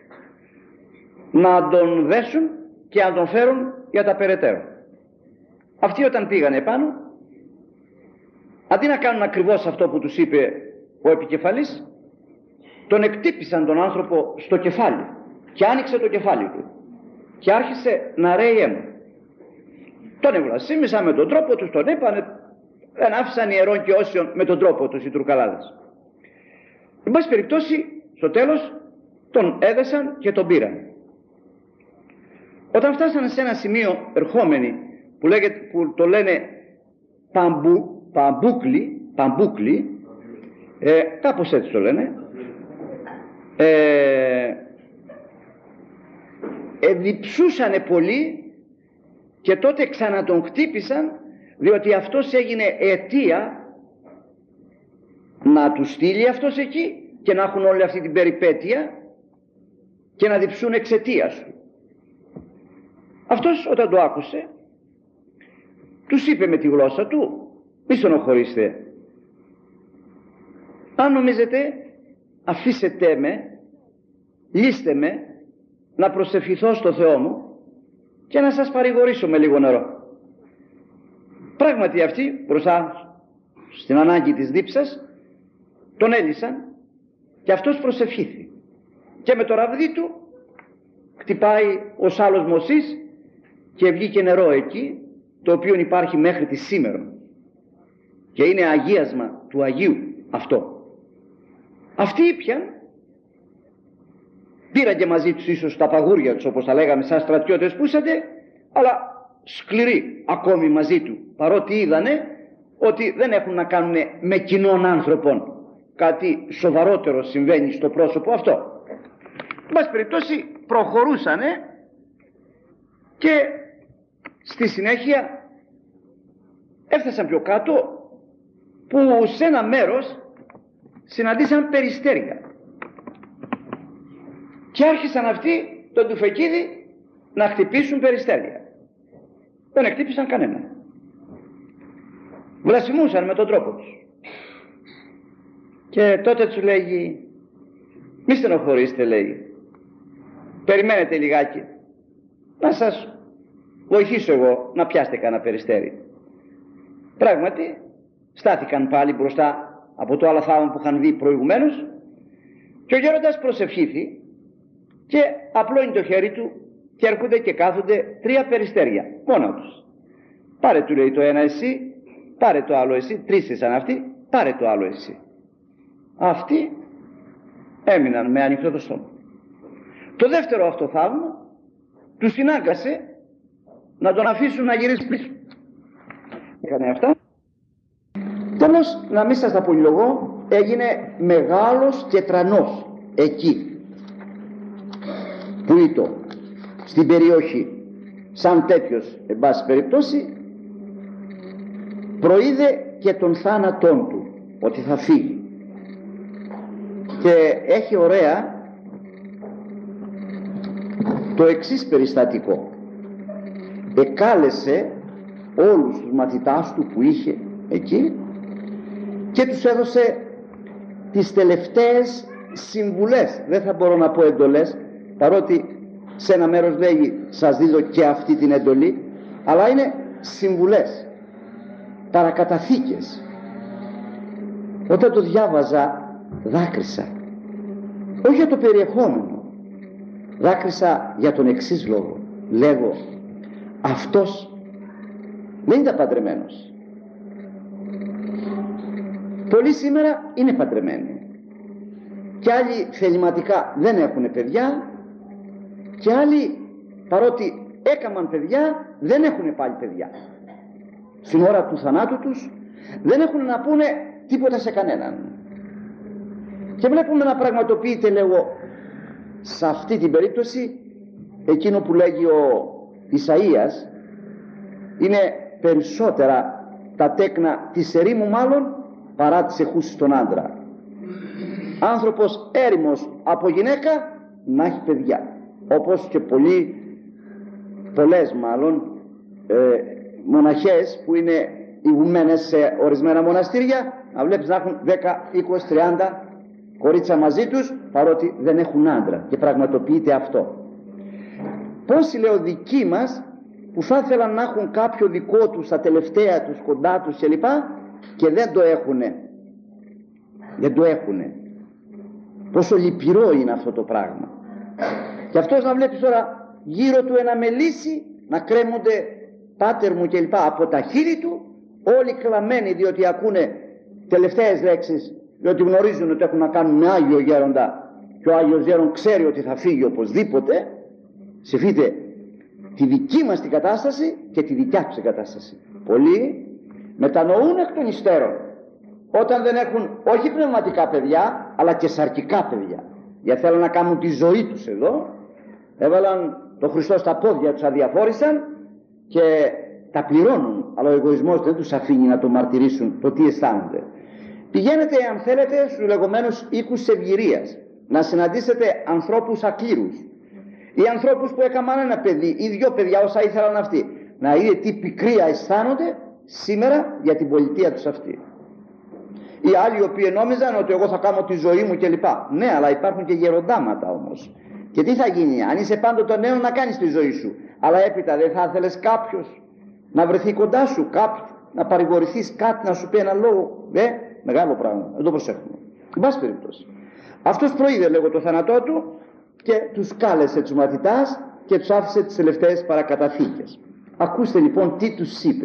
να τον δέσουν και να τον φέρουν για τα περαιτέρω. Αυτοί όταν πήγανε πάνω, αντί να κάνουν ακριβώς αυτό που τους είπε ο επικεφαλής, τον εκτύπησαν τον άνθρωπο στο κεφάλι και άνοιξε το κεφάλι του και άρχισε να ρέει αίμα. Τον ευλασίμησαν με τον τρόπο τους, τον έπανε, δεν άφησαν ιερών και όσιων με τον τρόπο τους οι Τουρκαλάδες. Εν πάση περιπτώσει, στο τέλος τον έδεσαν και τον πήραν. Όταν φτάσανε σε ένα σημείο ερχόμενοι που το λένε Παμπούκλι, κάπως έτσι το λένε, διψούσανε πολύ, και τότε ξανά τον χτύπησαν, διότι αυτός έγινε αιτία να του στείλει αυτός εκεί και να έχουν όλη αυτή την περιπέτεια και να διψούν εξαιτίας του. Αυτός όταν το άκουσε, τους είπε με τη γλώσσα του, μη στενοχωρήστε, αν νομίζετε, αφήσετε με, λύστε με, να προσευχηθώ στο Θεό μου και να σας παρηγορήσω με λίγο νερό. Πράγματι αυτοί μπροστά στην ανάγκη της δίψας τον έλυσαν και αυτός προσευχήθη, και με το ραβδί του χτυπάει ως άλλος μοσής και βγήκε νερό εκεί, το οποίο υπάρχει μέχρι τη σήμερα και είναι αγίασμα του Αγίου αυτό. Αυτοί ήπιαν, πήραν και μαζί τους ίσως τα παγούρια τους, όπως τα λέγαμε σαν στρατιώτες που είσατε, αλλά σκληροί ακόμη μαζί του, παρότι είδανε ότι δεν έχουν να κάνουν με κοινών άνθρωπων, κάτι σοβαρότερο συμβαίνει στο πρόσωπο αυτό. Εν πάση περιπτώσει προχωρούσανε και στη συνέχεια έφτασαν πιο κάτω, που σε ένα μέρος συναντήσαν περιστέρια και άρχισαν αυτοί τον Τουφεκίδη να χτυπήσουν περιστέρια. Δεν χτύπησαν κανένα. βλασφημούσαν με τον τρόπο τους. Και τότε τους λέγει, μη στενοχωρήσετε, λέει, περιμένετε λιγάκι να σας βοηθήσω εγώ να πιάσετε κανένα περιστέρι. Πράγματι στάθηκαν πάλι μπροστά από το άλλο θαύμα που είχαν δει προηγουμένως και ο γέροντας προσευχήθη και απλώνει το χέρι του και έρχονται και κάθονται 3 περιστέρια μόνα τους. Πάρε, του λέει, το ένα εσύ, πάρε το άλλο εσύ, 3 ήσαν αυτοί, πάρε το άλλο εσύ. Αυτοί έμειναν με ανοιχτό το στόμα. Το δεύτερο αυτό θαύμα τους συνάγκασε να τον αφήσουν να γυρίσει πίσω. Έκανε αυτά. Τέλος, να μην σας τα πολυλογώ, έγινε μεγάλος και τρανός εκεί που ήτο στην περιοχή, σαν τέτοιος εν πάση περιπτώσει, προείδε και τον θάνατόν του, ότι θα φύγει. Και έχει ωραία το εξής περιστατικό. Εκάλεσε όλους τους μαθητάς του που είχε εκεί και τους έδωσε τις τελευταίες συμβουλές. Δεν θα μπορώ να πω εντολές, παρότι σε ένα μέρος λέγει σας δίδω και αυτή την εντολή, αλλά είναι συμβουλές, παρακαταθήκες. Όταν το διάβαζα δάκρυσα, όχι για το περιεχόμενο, δάκρυσα για τον εξής λόγο. Λέγω, αυτός δεν ήταν παντρεμένος. Πολλοί σήμερα είναι παντρεμένοι και άλλοι θεληματικά δεν έχουν παιδιά και άλλοι, παρότι έκαμαν παιδιά, δεν έχουν πάλι παιδιά. Στην ώρα του θανάτου τους δεν έχουν να πούνε τίποτα σε κανέναν. Και βλέπουμε να πραγματοποιείται, λέγω, σε αυτή την περίπτωση εκείνο που λέγει ο Ισαΐας. Είναι περισσότερα τα τέκνα της ερήμου μάλλον παρά της εχούσης στον άντρα. Άνθρωπος έρημος από γυναίκα να έχει παιδιά, όπως και πολλές μάλλον μοναχές που είναι ηγουμένες σε ορισμένα μοναστήρια, να βλέπεις να έχουν 10, 20, 30 κορίτσα μαζί τους, παρότι δεν έχουν άντρα, και πραγματοποιείται αυτό. Πόσοι, λέω, δικοί μας που θα ήθελαν να έχουν κάποιο δικό τους στα τελευταία τους, κοντά τους κλπ, και δεν το έχουνε. Δεν το έχουνε. Πόσο λυπηρό είναι αυτό το πράγμα. Και αυτός να βλέπεις τώρα γύρω του ένα μελίσι να κρέμονται, πάτερ μου κλπ, από τα χείλη του, όλοι κλαμμένοι διότι ακούνε τελευταίες λέξεις, διότι γνωρίζουν ότι έχουν να κάνουν με Άγιο Γέροντα και ο Άγιος Γέρον ξέρει ότι θα φύγει οπωσδήποτε. Σκεφτείτε τη δική μας την κατάσταση και τη δικιά τους την κατάσταση. Πολλοί μετανοούν εκ των υστέρων όταν δεν έχουν όχι πνευματικά παιδιά αλλά και σαρκικά παιδιά, γιατί θέλουν να κάνουν τη ζωή τους εδώ, έβαλαν τον Χριστό στα πόδια τους, αδιαφόρησαν και τα πληρώνουν, αλλά ο εγωισμός δεν τους αφήνει να το μαρτυρήσουν το τι αισθάνονται. Πηγαίνετε, αν θέλετε, στους λεγόμενους οίκους ευγυρίας, να συναντήσετε ανθρώπους ακλήρους ή ανθρώπους που έκαναν ένα παιδί ή 2 παιδιά όσα ήθελαν αυτοί, να δείτε τι πικρία αισθάνονται σήμερα για την πολιτεία τους αυτή. Οι άλλοι οι οποίοι νόμιζαν ότι εγώ θα κάνω τη ζωή μου κλπ. Ναι, αλλά υπάρχουν και γεροντάματα όμως. Και τι θα γίνει, αν είσαι πάντοτε νέο να κάνεις τη ζωή σου, αλλά έπειτα δεν θα ήθελες κάποιος να βρεθεί κοντά σου, κάποιος να παρηγορηθείς, κάτι να σου πει ένα λόγο? Μεγάλο πράγμα, δεν το προσέχουμε. Εν πάση περιπτώσει, αυτός προείδε, λέγω, το θάνατό του και τους κάλεσε τους μαθητάς και τους άφησε τις τελευταίες παρακαταθήκες. Ακούστε λοιπόν τι τους είπε.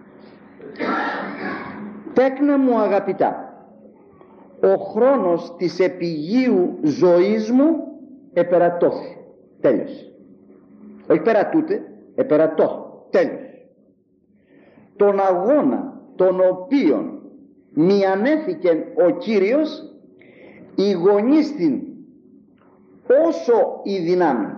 Τέκνα μου αγαπητά, ο χρόνος της επιγείου ζωής μου επερατώθη. Τέλειωσε. Όχι περατούτε, επερατώθη. Τέλειωσε. Τον αγώνα τον οποίον μιανέθηκεν ο Κύριος ηγονίστην όσο η δυνάμει.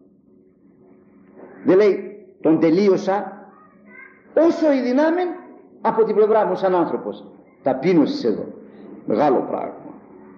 Δεν λέει τον τελείωσα, όσο η δυνάμει από την πλευρά μου σαν άνθρωπος. Ταπείνωσης εδώ. Μεγάλο πράγμα.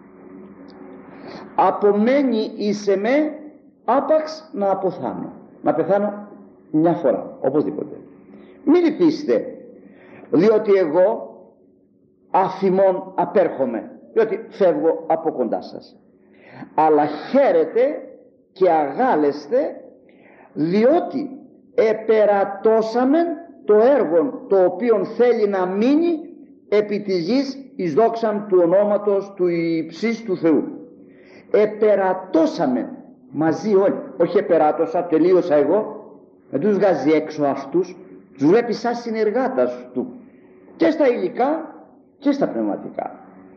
Απομένει εις εμέ άπαξ να αποθάνω. Να πεθάνω μια φορά, οπωσδήποτε. Μην λυπήσετε, διότι εγώ αφημών απέρχομαι, διότι φεύγω από κοντά σας. Αλλά χαίρετε και αγάλεστε, διότι επερατώσαμεν το έργο το οποίο θέλει να μείνει επί της γης εις δόξαν του ονόματος του υψίστου του Θεού. Επερατώσαμεν μαζί όλοι, όχι επεράτωσα, τελείωσα εγώ. Δεν τους βγάζει έξω αυτούς, τους βλέπει σαν συνεργάτας του και στα υλικά και στα πνευματικά.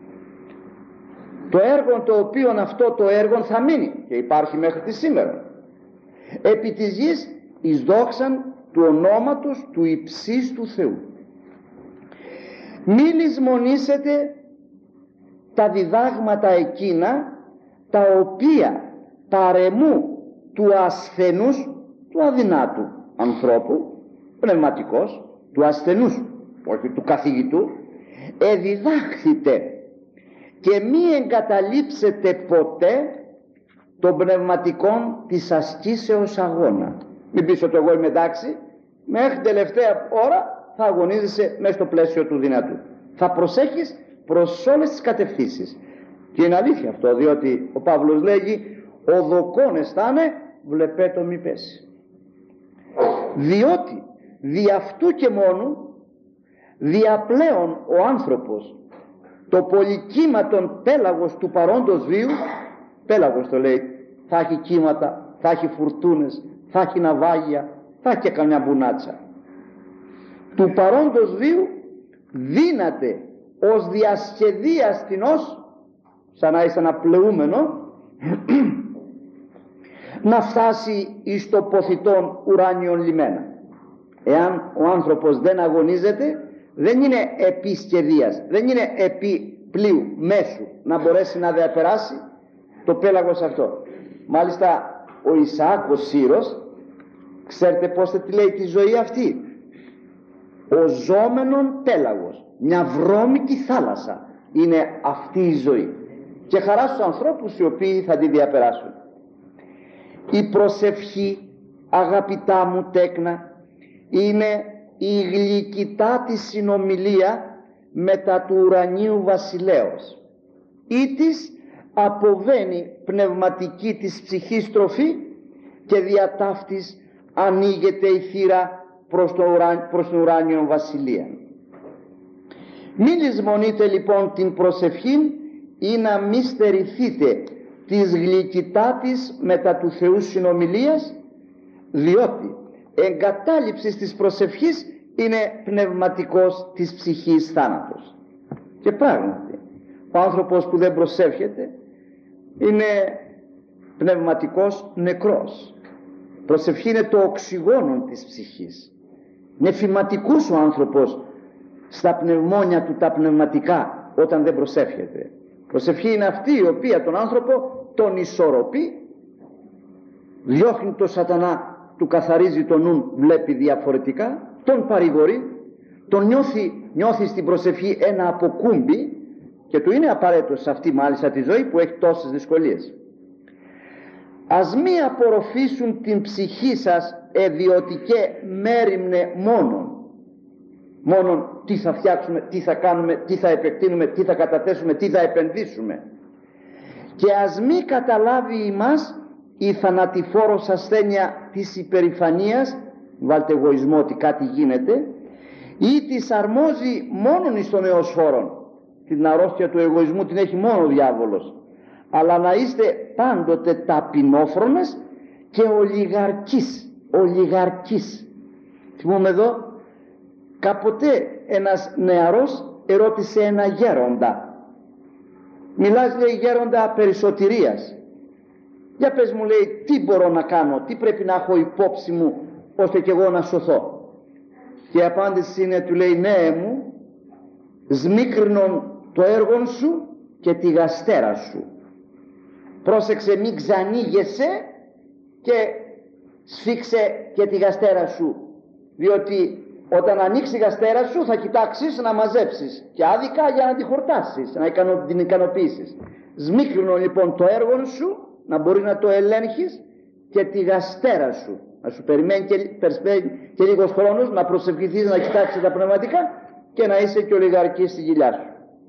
Το έργο το οποίο αυτό το έργο θα μείνει και υπάρχει μέχρι τη σήμερα επί της γης εις δόξαν του ονόματος του υψίστου Θεού. Μη λησμονήσετε τα διδάγματα εκείνα τα οποία παρεμού του ασθενούς, του αδυνάτου ανθρώπου, πνευματικός, του ασθενούς, όχι του καθηγητού, εδιδάχθητε και μη εγκαταλείψετε ποτέ των πνευματικών της ασκήσεως αγώνα. Μην πεις ότι εγώ είμαι εντάξει, μέχρι τελευταία ώρα θα αγωνίζεσαι μέσα στο πλαίσιο του δυνατού. Θα προσέχεις προς όλες τις κατευθύνσεις. Και είναι αλήθεια αυτό, διότι ο Παύλος λέγει ο δοκόν αισθάνε, βλεπέτο μη πέσει. Διότι δι' αυτού και μόνου διαπλέον ο άνθρωπος το πολυκύματον πέλαγος του παρόντος βίου, πέλαγος το λέει, θα έχει κύματα, θα έχει φουρτούνες, θα έχει ναυάγια, θα έχει και καμιά μπουνάτσα. Του παρόντος βίου δύναται ως διασχεδίαστηνος, σαν να είσαι ένα πλεούμενο, να φτάσει εις το ποθητόν ουράνιον λιμένα. Εάν ο άνθρωπος δεν αγωνίζεται, δεν είναι επί σχεδίας, δεν είναι επί πλοίου μέσου να μπορέσει να διαπεράσει το πέλαγος αυτό. Μάλιστα ο Ισαάκ ο Σύρος, ξέρετε πώς θα τη λέει τη ζωή αυτή? Ο ζώμενον πέλαγος, μια βρώμικη θάλασσα είναι αυτή η ζωή, και χαρά στους ανθρώπους οι οποίοι θα τη διαπεράσουν. Η προσευχή, αγαπητά μου τέκνα, είναι η γλυκητά της συνομιλία μετά του ουρανίου βασιλέως, ή της αποβαίνει πνευματική της ψυχής τροφή και δια ταύτης ανοίγεται η θύρα προς την ουράνιον βασιλεία. Μην λησμονείτε λοιπόν την προσευχή ή να μη στερηθείτε της γλυκητάτης μετά του Θεού συνομιλίας, διότι εγκατάλειψης της προσευχής είναι πνευματικός της ψυχής θάνατος. Και πράγματι ο άνθρωπος που δεν προσεύχεται είναι πνευματικός νεκρός. Προσευχή είναι το οξυγόνο της ψυχής. Είναι φυματικός ο άνθρωπος στα πνευμόνια του τα πνευματικά όταν δεν προσεύχεται. Προσευχή είναι αυτή η οποία τον άνθρωπο τον ισορροπεί, διώχνει το σατανά, του καθαρίζει το νου, βλέπει διαφορετικά, τον παρηγορεί, τον νιώθει στην προσευχή ένα αποκούμπι, και του είναι απαραίτητο σε αυτή μάλιστα τη ζωή που έχει τόσες δυσκολίες. Ας μη απορροφήσουν την ψυχή σας εδιωτικέ μέριμνε μόνον τι θα φτιάξουμε, τι θα κάνουμε, τι θα επεκτείνουμε, τι θα καταθέσουμε, τι θα επενδύσουμε, και ας μη καταλάβει ημάς η θανατηφόρος ασθένεια της υπερηφανίας, βάλτε εγωισμό ότι κάτι γίνεται, ή της αρμόζει μόνον εις των εωσφόρων. Την αρρώστια του εγωισμού την έχει μόνο ο διάβολος. Αλλά να είστε πάντοτε ταπεινόφρονες και ολιγαρκείς. Θυμούμε εδώ, κάποτε ένας νεαρός ερώτησε ένα γέροντα. Μιλάς, λέει, γέροντα περισσοτηρίας. Για πες μου, λέει, τι μπορώ να κάνω, τι πρέπει να έχω υπόψη μου ώστε κι εγώ να σωθώ? Και η απάντηση είναι, του λέει, ναι μου, σμίκρινον το έργο σου και τη γαστέρα σου. Πρόσεξε, μην ξανήγεσαι και σφίξε και τη γαστέρα σου, διότι όταν ανοίξει η γαστέρα σου θα κοιτάξεις να μαζέψεις και άδικα για να τη χορτάσεις, να την ικανοποιήσεις. Σμίκρινον λοιπόν το έργο σου, να μπορεί να το ελέγχεις, και τη γαστέρα σου να σου περιμένει και λίγος χρόνος να προσευχηθείς, να κοιτάξεις τα πνευματικά, και να είσαι και ολιγαρκής στη κοιλιά σου.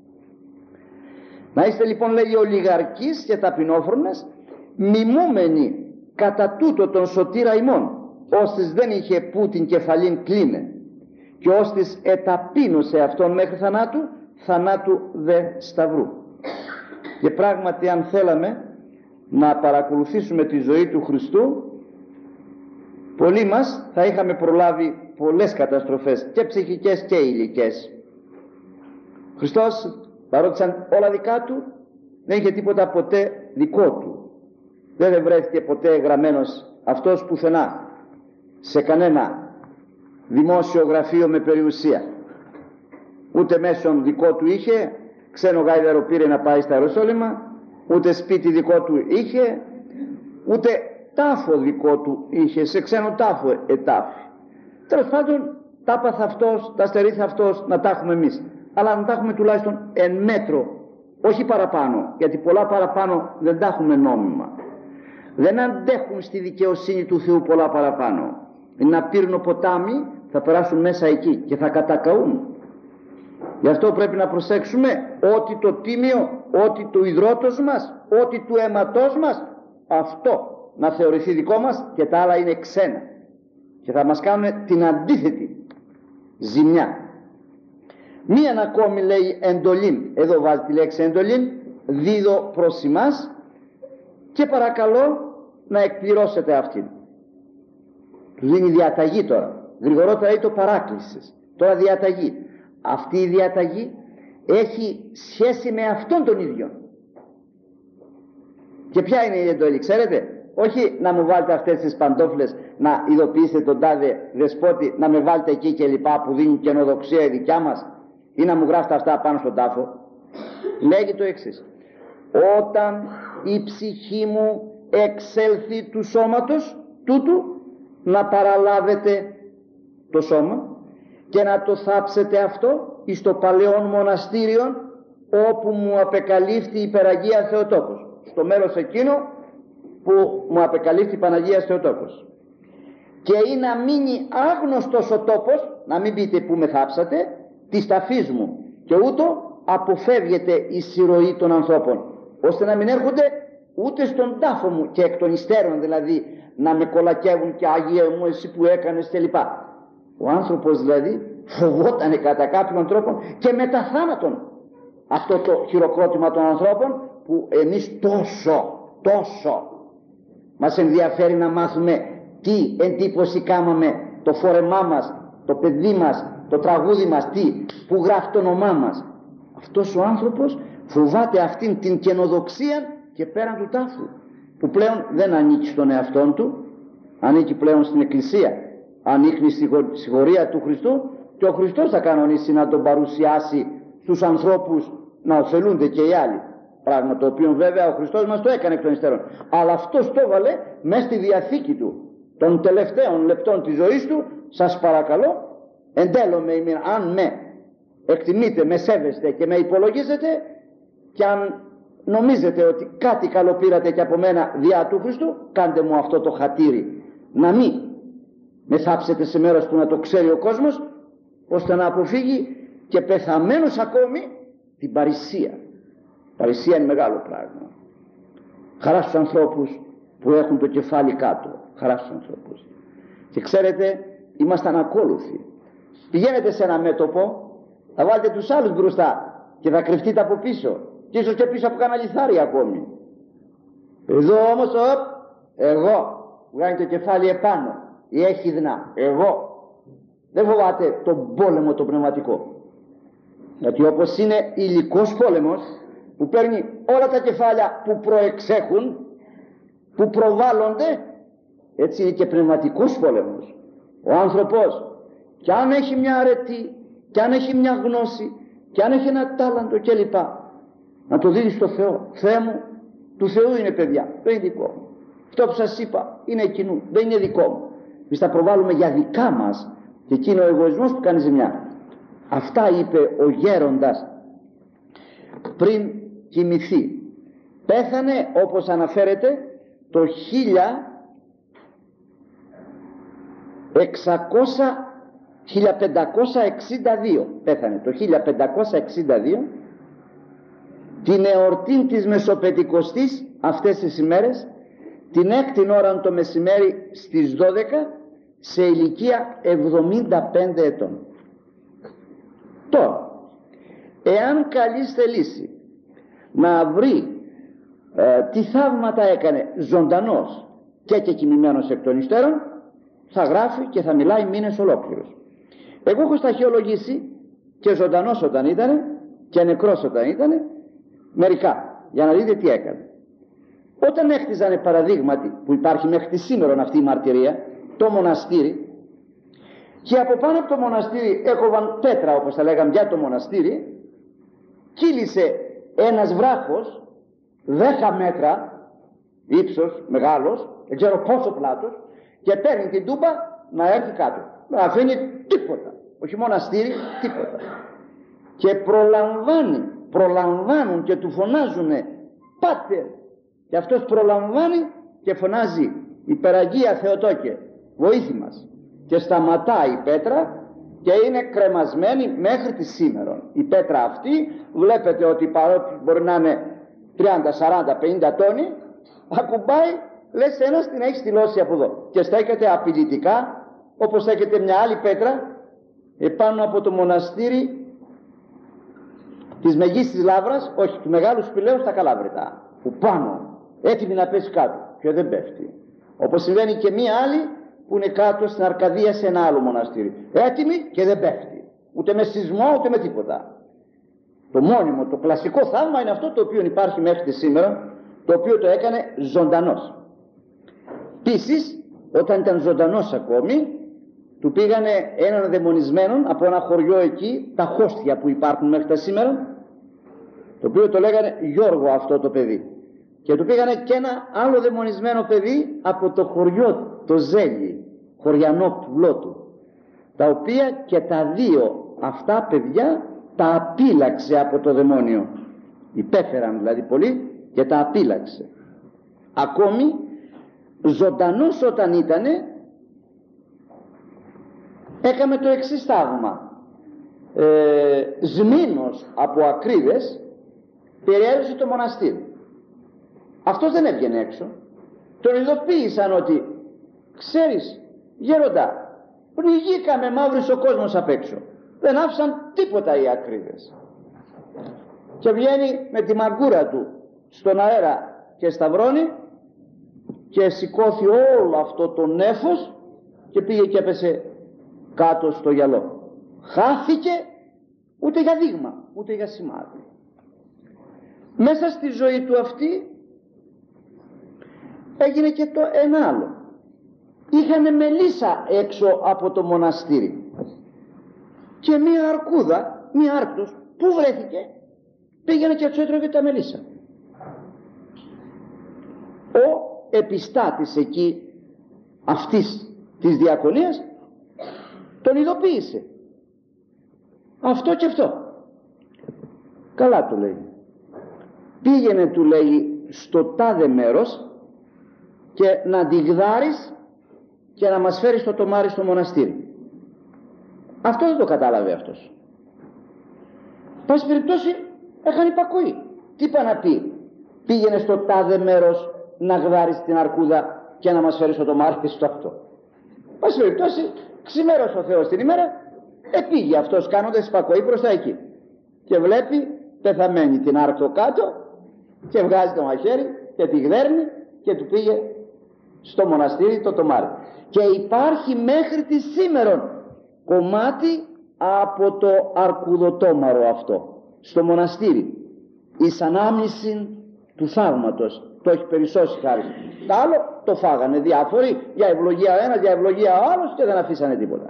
Να είστε λοιπόν, λέει, ολιγαρκείς και ταπεινόφρονες, μιμούμενοι κατά τούτο τον σωτήρα ημών, ώστις δεν είχε που την κεφαλήν κλείνε, και ώστις εταπείνωσε αυτόν μέχρι θανάτου, θανάτου δε σταυρού. Και πράγματι, αν θέλαμε να παρακολουθήσουμε τη ζωή του Χριστού, πολλοί μας θα είχαμε προλάβει πολλές καταστροφές, και ψυχικές και υλικές. Ο Χριστός, παρότι σαν όλα δικά του, δεν είχε τίποτα ποτέ δικό του. Δεν βρέθηκε ποτέ γραμμένος αυτός πουθενά σε κανένα δημόσιο γραφείο με περιουσία. Ούτε μέσον δικό του είχε, ξένο γάιδαρο πήρε να πάει στα Ιεροσόλυμα, ούτε σπίτι δικό του είχε, ούτε τάφο δικό του είχε, σε ξένο τάφο ετάφη. Τέλος πάντων, τα πάθα αυτός, τα στερήθη αυτός, να τα έχουμε εμείς. Αλλά να τα έχουμε τουλάχιστον εν μέτρο, όχι παραπάνω, γιατί πολλά παραπάνω δεν τα έχουμε νόμιμα. Δεν αντέχουν στη δικαιοσύνη του Θεού πολλά παραπάνω. Είναι ένα πύρνο ποτάμι, θα περάσουν μέσα εκεί και θα κατακαούν. Γι' αυτό πρέπει να προσέξουμε ότι το τίμιο, ότι το υδρότος μας, ότι του αίματός μας, αυτό να θεωρηθεί δικό μας, και τα άλλα είναι ξένα και θα μας κάνουν την αντίθετη ζημιά. Μίαν ακόμη, λέει, εντολήν, εδώ βάζει τη λέξη εντολήν, δίδω προς εμάς και παρακαλώ να εκπληρώσετε αυτήν. Του δίνει διαταγή τώρα, γρηγορότερα ή το παράκλησης, τώρα διαταγή. Αυτή η διαταγή έχει σχέση με αυτόν τον ίδιο. Και ποια είναι η εντολή, ξέρετε? Όχι να μου βάλετε αυτές τις παντόφλες, να ειδοποιήσετε τον τάδε δεσπότη, να με βάλετε εκεί και λοιπά, που δίνει καινοδοξία η δικιά μας, ή να μου γράφετε αυτά πάνω στον τάφο. Λέγει το εξής: όταν η ψυχή μου εξέλθει του σώματος τούτου, να παραλάβετε το σώμα και να το θάψετε αυτό εις το παλαιόν μοναστήριον, όπου μου απεκαλύφθη η Παναγία Θεοτόκος, στο μέρος εκείνο που μου απεκαλύφθη η Παναγία Θεοτόκος, και ή να μείνει άγνωστος ο τόπος, να μην πείτε που με θάψατε, της ταφής μου, και ούτω αποφεύγεται η συρροή των ανθρώπων, ώστε να μην έρχονται ούτε στον τάφο μου, και εκ των υστέρων δηλαδή να με κολακεύουν και Αγία μου εσύ που έκανες κλπ. Ο άνθρωπος δηλαδή φοβότανε κατά κάποιον τρόπο και μετά θάνατον αυτό το χειροκρότημα των ανθρώπων, που εμείς τόσο μας ενδιαφέρει να μάθουμε τι εντύπωση κάμαμε, το φόρεμά μας, το παιδί μας, το τραγούδι μας, που γράφει το όνομά μας. Αυτός ο άνθρωπος φοβάται αυτήν την καινοδοξία και πέραν του τάφου, που πλέον δεν ανήκει στον εαυτόν του, ανήκει πλέον στην Εκκλησία, ανήκει στη συγχωρία του Χριστού, και ο Χριστός θα κανονίσει να τον παρουσιάσει στους ανθρώπους να ωφελούνται και οι άλλοι, πράγμα το οποίο βέβαια ο Χριστός μας το έκανε εκ των υστέρων, αλλά αυτός το έβαλε μέσα στη Διαθήκη του των τελευταίων λεπτών της ζωής του. Σας παρακαλώ, εντέλομαι ημίν, αν με εκτιμείτε, με σέβεστε και με υπολογίζετε, και αν νομίζετε ότι κάτι καλό πήρατε και από μένα διά του Χριστού, κάντε μου αυτό το χατήρι, να μην με θάψετε σε μέρος που να το ξέρει ο κόσμος, ώστε να αποφύγει και πεθαμένος ακόμη την παρησία. Παρησία είναι μεγάλο πράγμα. Χαρά στους ανθρώπους που έχουν το κεφάλι κάτω, χαρά στους ανθρώπους. Και ξέρετε, είμαστε ανακόλουθοι. Πηγαίνετε σε ένα μέτωπο, θα βάλετε τους άλλους μπροστά και θα κρυφτείτε από πίσω, και ίσως και πίσω από κανένα λιθάρι ακόμη. Εδώ όμως εγώ, βγάζει το κεφάλι επάνω, η έχιδνα, εγώ. Δεν φοβάται τον πόλεμο το πνευματικό, γιατί όπως είναι υλικός πόλεμος που παίρνει όλα τα κεφάλια που προεξέχουν, που προβάλλονται, έτσι είναι και πνευματικός πόλεμος. Ο άνθρωπος, κι αν έχει μια αρετή, κι αν έχει μια γνώση, κι αν έχει ένα τάλαντο κλπ, να το δίνει στο Θεό. Θεέ μου, του Θεού είναι παιδιά, δεν είναι δικό μου. Αυτό που σας είπα είναι εκείνου, δεν είναι δικό μου. Εμείς τα προβάλλουμε για δικά μας, και εκεί είναι ο εγωισμός που κάνει ζημιά. Αυτά είπε ο γέροντας πριν κοιμηθεί. Πέθανε, όπως αναφέρεται, το 1670 1562 πέθανε, το 1562, την εορτή της Μεσοπεντηκοστής αυτές τις ημέρες, την 6η ώρα το μεσημέρι στις 12, σε ηλικία 75 ετών. Τώρα, εάν καλείς θελήσει να βρει τι θαύματα έκανε ζωντανός και κοιμημένος εκ των υστέρων, θα γράφει και θα μιλάει μήνες ολόκληρους. Εγώ έχω σταχυολογήσει και ζωντανός όταν ήταν και νεκρός όταν ήταν, μερικά, για να δείτε τι έκανε. Όταν έκτιζανε, παραδείγματι, που υπάρχει μέχρι τη σήμερα αυτή η μαρτυρία, το μοναστήρι, και από πάνω από το μοναστήρι έκοβαν πέτρα, όπως τα λέγαμε, για το μοναστήρι, κύλησε ένας βράχος 10 μέτρα ύψος, μεγάλος, δεν ξέρω πόσο πλάτος, και παίρνει την τούμπα να έρθει κάτω. Δεν αφήνει τίποτα, όχι μοναστήρι, τίποτα. Και προλαμβάνουν και του φωνάζουνε «Πάτερ», και αυτός προλαμβάνει και φωνάζει «Υπεραγία Θεοτόκε, βοήθη μας», και σταματάει η πέτρα και είναι κρεμασμένη μέχρι τη σήμερα. Η πέτρα αυτή βλέπετε ότι παρότι μπορεί να είναι 30, 40, 50 τόνοι, ακουμπάει, λες ένας την έχει στυλώσει από εδώ, και στέκεται απειλητικά, όπως στέκεται μια άλλη πέτρα επάνω από το μοναστήρι της Μεγίστης Λαύρας, όχι, του Μεγάλου Σπηλαίου στα Καλάβρητα, που πάνω έτοιμη να πέσει κάτω και δεν πέφτει. Όπως συμβαίνει και μία άλλη που είναι κάτω στην Αρκαδία σε ένα άλλο μοναστήρι, έτοιμη και δεν πέφτει, ούτε με σεισμό ούτε με τίποτα. Το μόνιμο, το κλασικό θαύμα είναι αυτό το οποίο υπάρχει μέχρι τη σήμερα, το οποίο το έκανε ζωντανός. Επίσης, όταν ήταν ζωντανός ακόμη, του πήγανε έναν δαιμονισμένον από ένα χωριό εκεί, τα Χώστια που υπάρχουν μέχρι τα σήμερα, το οποίο το λέγανε Γιώργο αυτό το παιδί, και του πήγανε και ένα άλλο δαιμονισμένο παιδί από το χωριό, το Ζέλι, χωριανό πουλό του, τα οποία και τα δύο αυτά παιδιά τα απείλαξε από το δαιμόνιο. Υπέφεραν δηλαδή πολύ και τα απείλαξε. Ακόμη ζωντανός όταν ήτανε, έκαμε το εξής θαύμα. Σμήνος από ακρίδες περιέδωσε το μοναστήρι. Αυτός δεν έβγαινε έξω. Τον ειδοποίησαν ότι «Ξέρεις γέροντα, πνιγήκαμε, μαύρης ο κόσμος απ' έξω». Δεν άφησαν τίποτα οι ακρίδες. Και βγαίνει με τη μαγκούρα του στον αέρα και σταυρώνει, και σηκώθη όλο αυτό το νέφος και πήγε και έπεσε κάτω στο γυαλό. Χάθηκε, ούτε για δείγμα, ούτε για σημάδι. Μέσα στη ζωή του αυτή έγινε και το ένα άλλο. Είχανε μελίσσα έξω από το μοναστήρι και μία αρκούδα, μία άρκτος, που βρέθηκε, πήγαινε και του έτρωγε τα μελίσσα. Ο επιστάτης εκεί αυτής της διακονίας τον ειδοποίησε. Αυτό και αυτό. Καλά του λέει. Πήγαινε, του λέει, στο τάδε μέρος και να αντιγδάρεις και να μας φέρεις το τομάρι στο μοναστήρι. Αυτό δεν το κατάλαβε αυτός. Πάση περιπτώσει έκανε υπακοή. Τι είπα να πει? Πήγαινε στο τάδε μέρος να γδάρεις την αρκούδα και να μας φέρεις το τομάρι στο αυτό. Πάση περιπτώσει ξημέρωσε ο Θεός την ημέρα, πήγε αυτός κάνοντας υπακοή προς τα εκεί και βλέπει πεθαμένη την άρκτο κάτω και βγάζει το μαχαίρι και τη γδέρνει και του πήγε στο μοναστήρι το τομάρι. Και υπάρχει μέχρι τη σήμερον κομμάτι από το αρκουδοτόμαρο αυτό στο μοναστήρι, εις ανάμνηση του θαύματος. Το έχει περισσώσει χάρη. Τα άλλο το φάγανε διάφοροι, για ευλογία ο ένας, για ευλογία ο άλλος, και δεν αφήσανε τίποτα.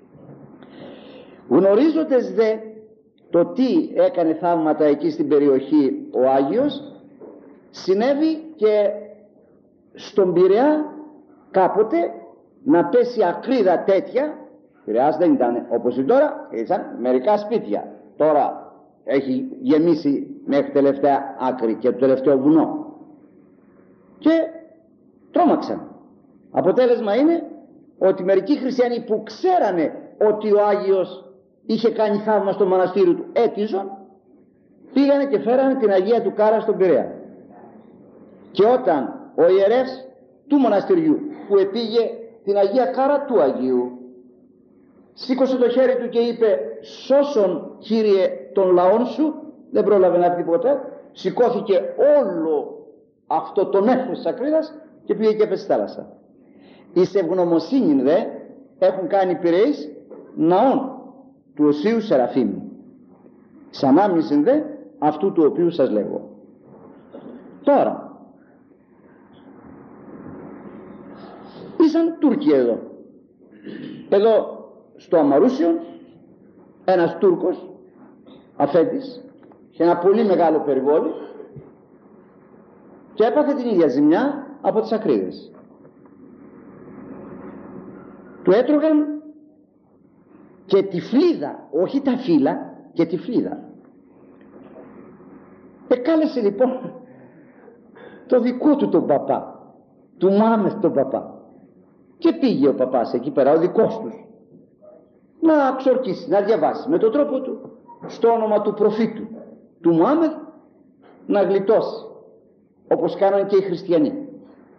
Γνωρίζοντας δε το τι έκανε θαύματα εκεί στην περιοχή ο Άγιος, συνέβη και στον Πειραιά κάποτε να πέσει ακρίδα τέτοια. Πειραιάς δεν ήταν όπως είναι τώρα, ήταν μερικά σπίτια. Τώρα έχει γεμίσει μέχρι τελευταία άκρη και το τελευταίο βουνό. Και τρόμαξαν. Αποτέλεσμα είναι ότι μερικοί χριστιανοί που ξέρανε ότι ο Άγιος είχε κάνει θαύμα στο μοναστήρι του Έτιζον, πήγανε και φέρανε την Αγία του Κάρα στον Πειραιά. Και όταν ο ιερεύς του μοναστηριού που επήγε την Αγία Κάρα του Αγίου σήκωσε το χέρι του και είπε «Σώσον, Κύριε, των λαών σου», δεν πρόλαβε να πει ποτέ, σηκώθηκε όλο αυτό το νέφος της ακρίδας και πήγε και έπεσε στη θάλασσα. Εις ευγνωμοσύνην δε έχουν κάνει Πειραιείς ναών του Οσίου Σεραφείμ, σαν άμνησιν δε αυτού του οποίου σας λέγω. Τώρα ήσαν Τούρκοι εδώ στο Αμαρούσιον ένας Τούρκος αφέντης είχε ένα πολύ μεγάλο περιβόλι και έπαθε την ίδια ζημιά από τις ακρίδες. Του έτρωγαν και τη φλίδα, όχι τα φύλλα, και τη φλίδα. Εκάλεσε λοιπόν το δικό του τον παπά, του Μωάμεθ τον παπά, και πήγε ο παπάς εκεί πέρα, ο δικός τους, να ξορκίσει, να διαβάσει με τον τρόπο του στο όνομα του προφήτου του Μωάμεθ, να γλιτώσει όπως κάνανε και οι χριστιανοί.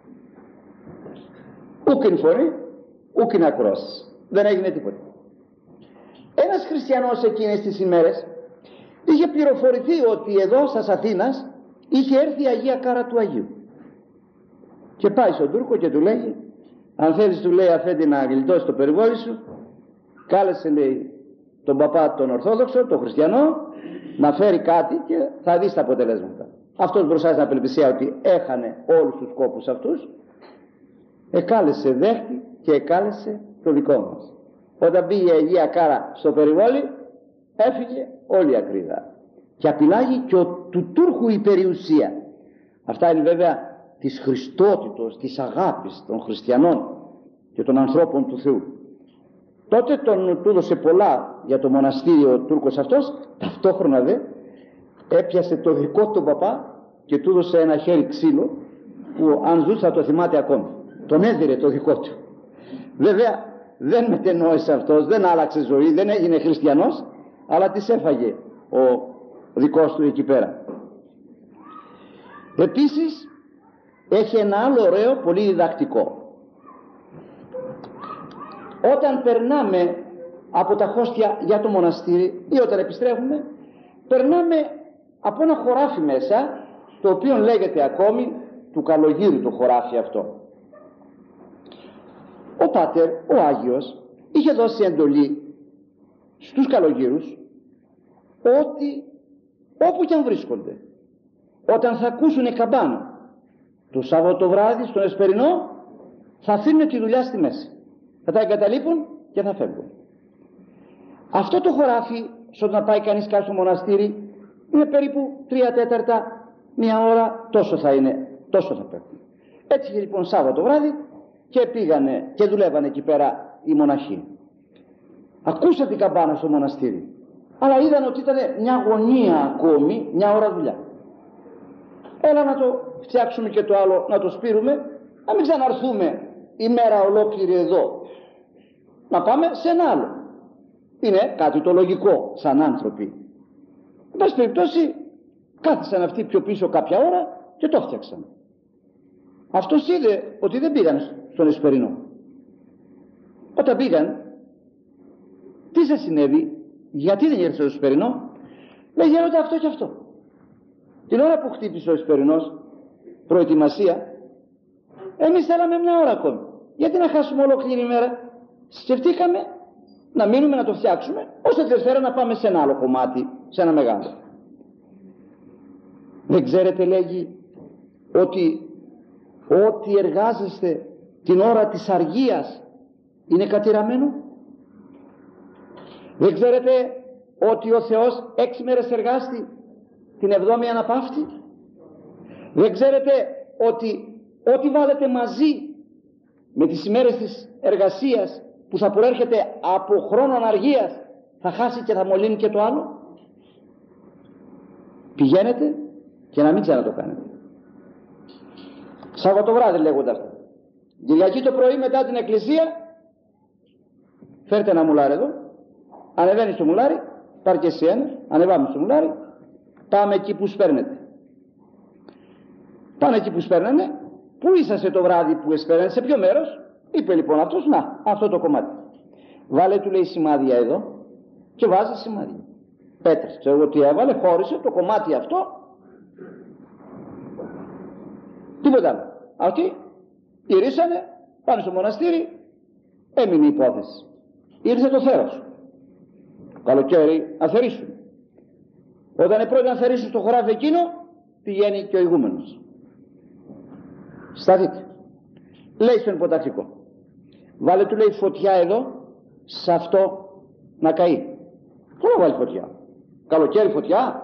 Ούκεν φορεί, ούκεν ακρόαση, δεν έγινε τίποτα. Ένας χριστιανός εκείνες τις ημέρες είχε πληροφορηθεί ότι εδώ στις Αθήνας είχε έρθει η Αγία Κάρα του Αγίου και πάει στον Τούρκο και του λέει, αν θέλεις, του λέει, αφέντη, να γλιτώσει το περιβόλι σου, κάλεσε, λέει, τον παπά τον Ορθόδοξο, τον Χριστιανό, να φέρει κάτι και θα δεις τα αποτελέσματα. Αυτός μπροστά στην απελπισία ότι έχανε όλους τους σκόπους αυτούς, εκάλεσε, δέχτη και εκάλεσε το δικό μας. Όταν πήγε η Αγία Κάρα στο περιβόλι, έφυγε όλη η ακρίδα και απειλάγει και του Τούρκου η περιουσία. Αυτά είναι βέβαια της Χριστότητος, της αγάπης των χριστιανών και των ανθρώπων του Θεού. Τότε του έδωσε πολλά για το μοναστήριο ο Τούρκος αυτός, ταυτόχρονα δε έπιασε το δικό του παπά και του έδωσε ένα χέρι ξύλο που αν ζούσε θα το θυμάται ακόμη. Τον έδιρε το δικό του. Βέβαια δεν μετενόησε αυτός, δεν άλλαξε ζωή, δεν έγινε χριστιανός, αλλά τις έφαγε ο δικός του εκεί πέρα. Επίσης έχει ένα άλλο ωραίο, πολύ διδακτικό. Όταν περνάμε από τα χώστια για το μοναστήρι ή όταν επιστρέφουμε, περνάμε από ένα χωράφι μέσα, το οποίο λέγεται ακόμη του Καλογύρου το χωράφι αυτό. Ο Πάτερ, ο Άγιος, είχε δώσει εντολή στους Καλογύρους ότι όπου και αν βρίσκονται, όταν θα ακούσουν καμπάνα το Σάββατο βράδυ στον Εσπερινό, θα αφήνουν τη δουλειά στη μέση, θα τα εγκαταλείπουν και θα φεύγουν. Αυτό το χωράφι, όταν πάει κανείς κάτω στο μοναστήρι, είναι περίπου 3/4, μία ώρα, τόσο θα είναι, τόσο θα πέφτουν. Έτσι λοιπόν Σάββατο βράδυ και πήγανε και δουλεύανε εκεί πέρα οι μοναχοί. Ακούσαν την καμπάνα στο μοναστήρι, αλλά είδαν ότι ήταν μια γωνία ακόμη, μια ώρα δουλειά. Έλα να το φτιάξουμε και το άλλο, να το σπείρουμε, να μην ξαναρθούμε η μέρα ολόκληρη εδώ, να πάμε σε ένα άλλο. Είναι κάτι το λογικό σαν άνθρωποι. Εν πάση περιπτώσει κάθισαν αυτοί πιο πίσω κάποια ώρα και το φτιάξαν. Αυτός είδε ότι δεν πήγαν στον Εσπερινό. Όταν πήγαν, τι σας συνέβη, γιατί δεν ήρθε στο Εσπερινό? Λέει, γέροντα, αυτό και αυτό. Την ώρα που χτύπησε ο Εσπερινός, προετοιμασία, εμείς θέλαμε μια ώρα ακόμη. Γιατί να χάσουμε ολόκληρη ημέρα? Σκεφτήκαμε να μείνουμε να το φτιάξουμε, ώστε Δευτέρα να πάμε σε ένα άλλο κομμάτι, σε ένα μεγάλο. Δεν ξέρετε, λέγει, ότι ό,τι εργάζεστε την ώρα της αργίας είναι κατηραμένο? Δεν ξέρετε ότι ο Θεός 6 μέρες εργάστη, την 7η αναπαύτη? Δεν ξέρετε ότι ό,τι βάλετε μαζί με τις ημέρες της εργασίας που θα προέρχεται από χρόνο αναργίας θα χάσει και θα μολύνει και το άλλο? Πηγαίνετε και να μην ξανατο κάνετε. Σαββατοβράδυ λέγονται αυτά. Κυριακή το πρωί μετά την εκκλησία φέρτε ένα μουλάρι εδώ, ανεβαίνει στο μουλάρι, πάρ' και εσύ ένα, ανεβάμε στο μουλάρι, πάμε εκεί που σπέρνετε. Πάνε εκεί που σπέρνανε. Πού είσαστε το βράδυ που εσπέρνανε, σε ποιο μέρος? Είπε λοιπόν αυτός, να, αυτό το κομμάτι. Βάλε, του λέει, σημάδια εδώ, και βάζει σημάδια. Πέτρες, ξέρω εγώ τι έβαλε, χώρισε το κομμάτι αυτό. Τίποτα άλλο. Αυτοί γυρίσανε, πάνε στο μοναστήρι, έμεινε η υπόθεση. Ήρθε το θέρος. Καλοκαίρι αθερίσουν. Όταν πρώτα να θερίσουν στο χωράφι εκείνο, πηγαίνει και ο ηγούμενος. Σταθείτε. Λέει στον υποτακτικό, βάλε, του λέει, φωτιά εδώ, σε αυτό να καεί. Πού να βάλει φωτιά? Καλοκαίρι φωτιά?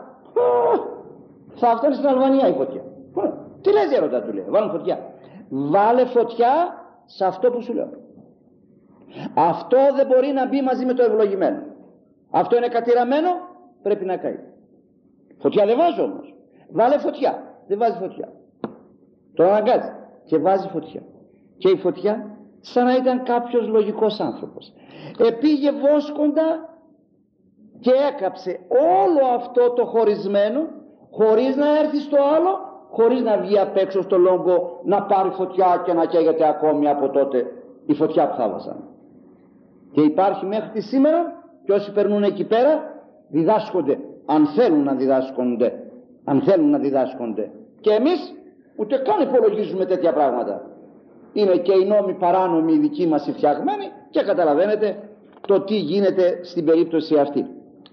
Θα φτάνει στην Αλβανία η φωτιά. Τι λες, έρωτα, του λέει, βάλουν φωτιά. Βάλε φωτιά σε αυτό που σου λέω. Αυτό δεν μπορεί να μπει μαζί με το ευλογημένο. Αυτό είναι κατηραμένο, πρέπει να καεί. Φωτιά δεν βάζω όμως. Βάλε φωτιά. Δεν βάζει φωτιά. Το αναγκάζει και βάζει φωτιά. Και η φωτιά σαν να ήταν κάποιος λογικός άνθρωπος. Επήγε βόσκοντα και έκαψε όλο αυτό το χωρισμένο, χωρίς να έρθει στο άλλο, χωρίς να βγει απ' έξω στο λόγκο να πάρει φωτιά και να καίγεται ακόμη από τότε η φωτιά που θα βάζανε. Και υπάρχει μέχρι τη σήμερα, και όσοι περνούν εκεί πέρα διδάσκονται, αν θέλουν να διδάσκονται, αν θέλουν να διδάσκονται. Και εμείς ούτε καν υπολογίζουμε τέτοια πράγματα. Είναι και οι νόμοι παράνομοι οι δικοί μας οι φτιαγμένοι, και καταλαβαίνετε το τι γίνεται στην περίπτωση αυτή.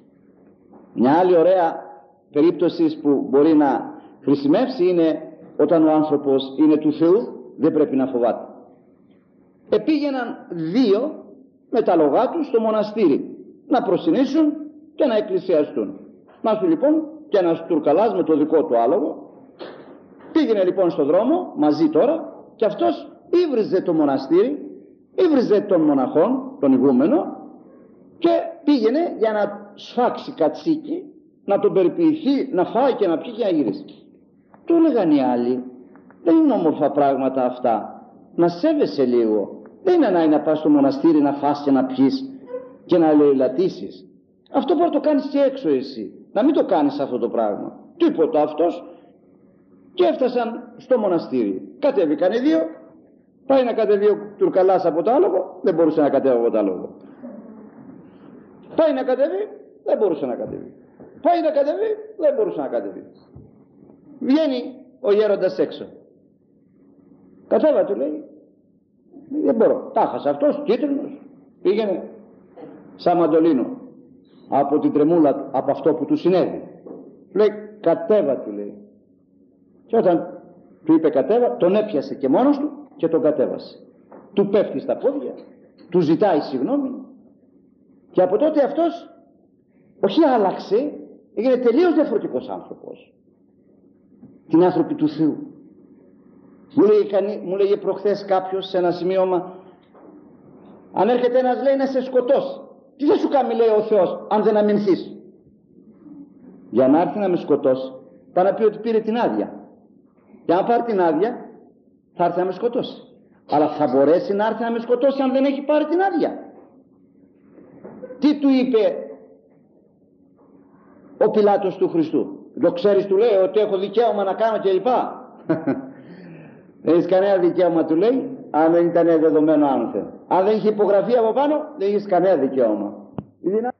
Μια άλλη ωραία περίπτωση που μπορεί να χρησιμεύσει είναι όταν ο άνθρωπος είναι του Θεού, δεν πρέπει να φοβάται. Επήγαιναν δύο με τα λογά τους στο μοναστήρι να προσυνήσουν και να εκκλησιαστούν. Να σου λοιπόν και ένας Τουρκαλάς με το δικό του άλογο πήγαινε λοιπόν στο δρόμο μαζί τώρα, και αυτός ήβριζε το μοναστήρι, ήβριζε των μοναχών, τον ηγούμενο, και πήγαινε για να σφάξει κατσίκι, να τον περιποιηθεί, να φάει και να πιει και να γυρίσει. Του έλεγαν οι άλλοι, δεν είναι όμορφα πράγματα αυτά, να σέβεσαι λίγο. Δεν είναι ανάγκη να πας στο μοναστήρι να φας και να πιεις και να λαιλατήσεις. Αυτό μπορεί να το κάνεις και έξω εσύ, να μην το κάνεις αυτό το πράγμα. Τίποτα αυτός. Και έφτασαν στο μοναστήρι. Κατέβηκαν οι δύο. Πάει να κατεβεί ο Τουρκαλάς από το άλογο, δεν μπορούσε να κατέβει από το άλογο. Πάει να κατέβει, δεν μπορούσε να κατέβει. Πάει να κατέβει, δεν μπορούσε να κατέβει. Βγαίνει ο γέροντας έξω. Κατέβα, του λέει, δεν μπορώ. Τάχασε αυτός, κίτρινος. Πήγαινε σαν μαντολίνο από την τρεμούλα, από αυτό που του συνέβη. Λέει, κατέβα, του λέει. Και όταν του είπε κατέβα, τον έπιασε και μόνος του και τον κατέβασε. Του πέφτει στα πόδια, του ζητάει συγγνώμη, και από τότε αυτός όχι άλλαξε, έγινε τελείως διαφορετικός άνθρωπος. Την άνθρωποι του Θεού. Μου λέγε προχθές κάποιος σε ένα σημείωμα, αν έρχεται ένας, λέει, να σε σκοτώσει, τι θα σου κάνει, λέει, ο Θεός, αν δεν αμυνθείς? Για να έρθει να με σκοτώσει, θα να πει ότι πήρε την άδεια. Για να πάρει την άδεια, θα έρθει να με σκοτώσει. Αλλά θα μπορέσει να έρθει να με σκοτώσει αν δεν έχει πάρει την άδεια? Τι του είπε ο Πιλάτος του Χριστού? Το ξέρεις, του λέει, ότι έχω δικαίωμα να κάνω κλπ. Δεν έχεις κανένα δικαίωμα, του λέει, αν δεν ήταν δεδομένο άνωθεν. Αν δεν είχε υπογραφεί από πάνω, δεν έχεις κανένα δικαίωμα.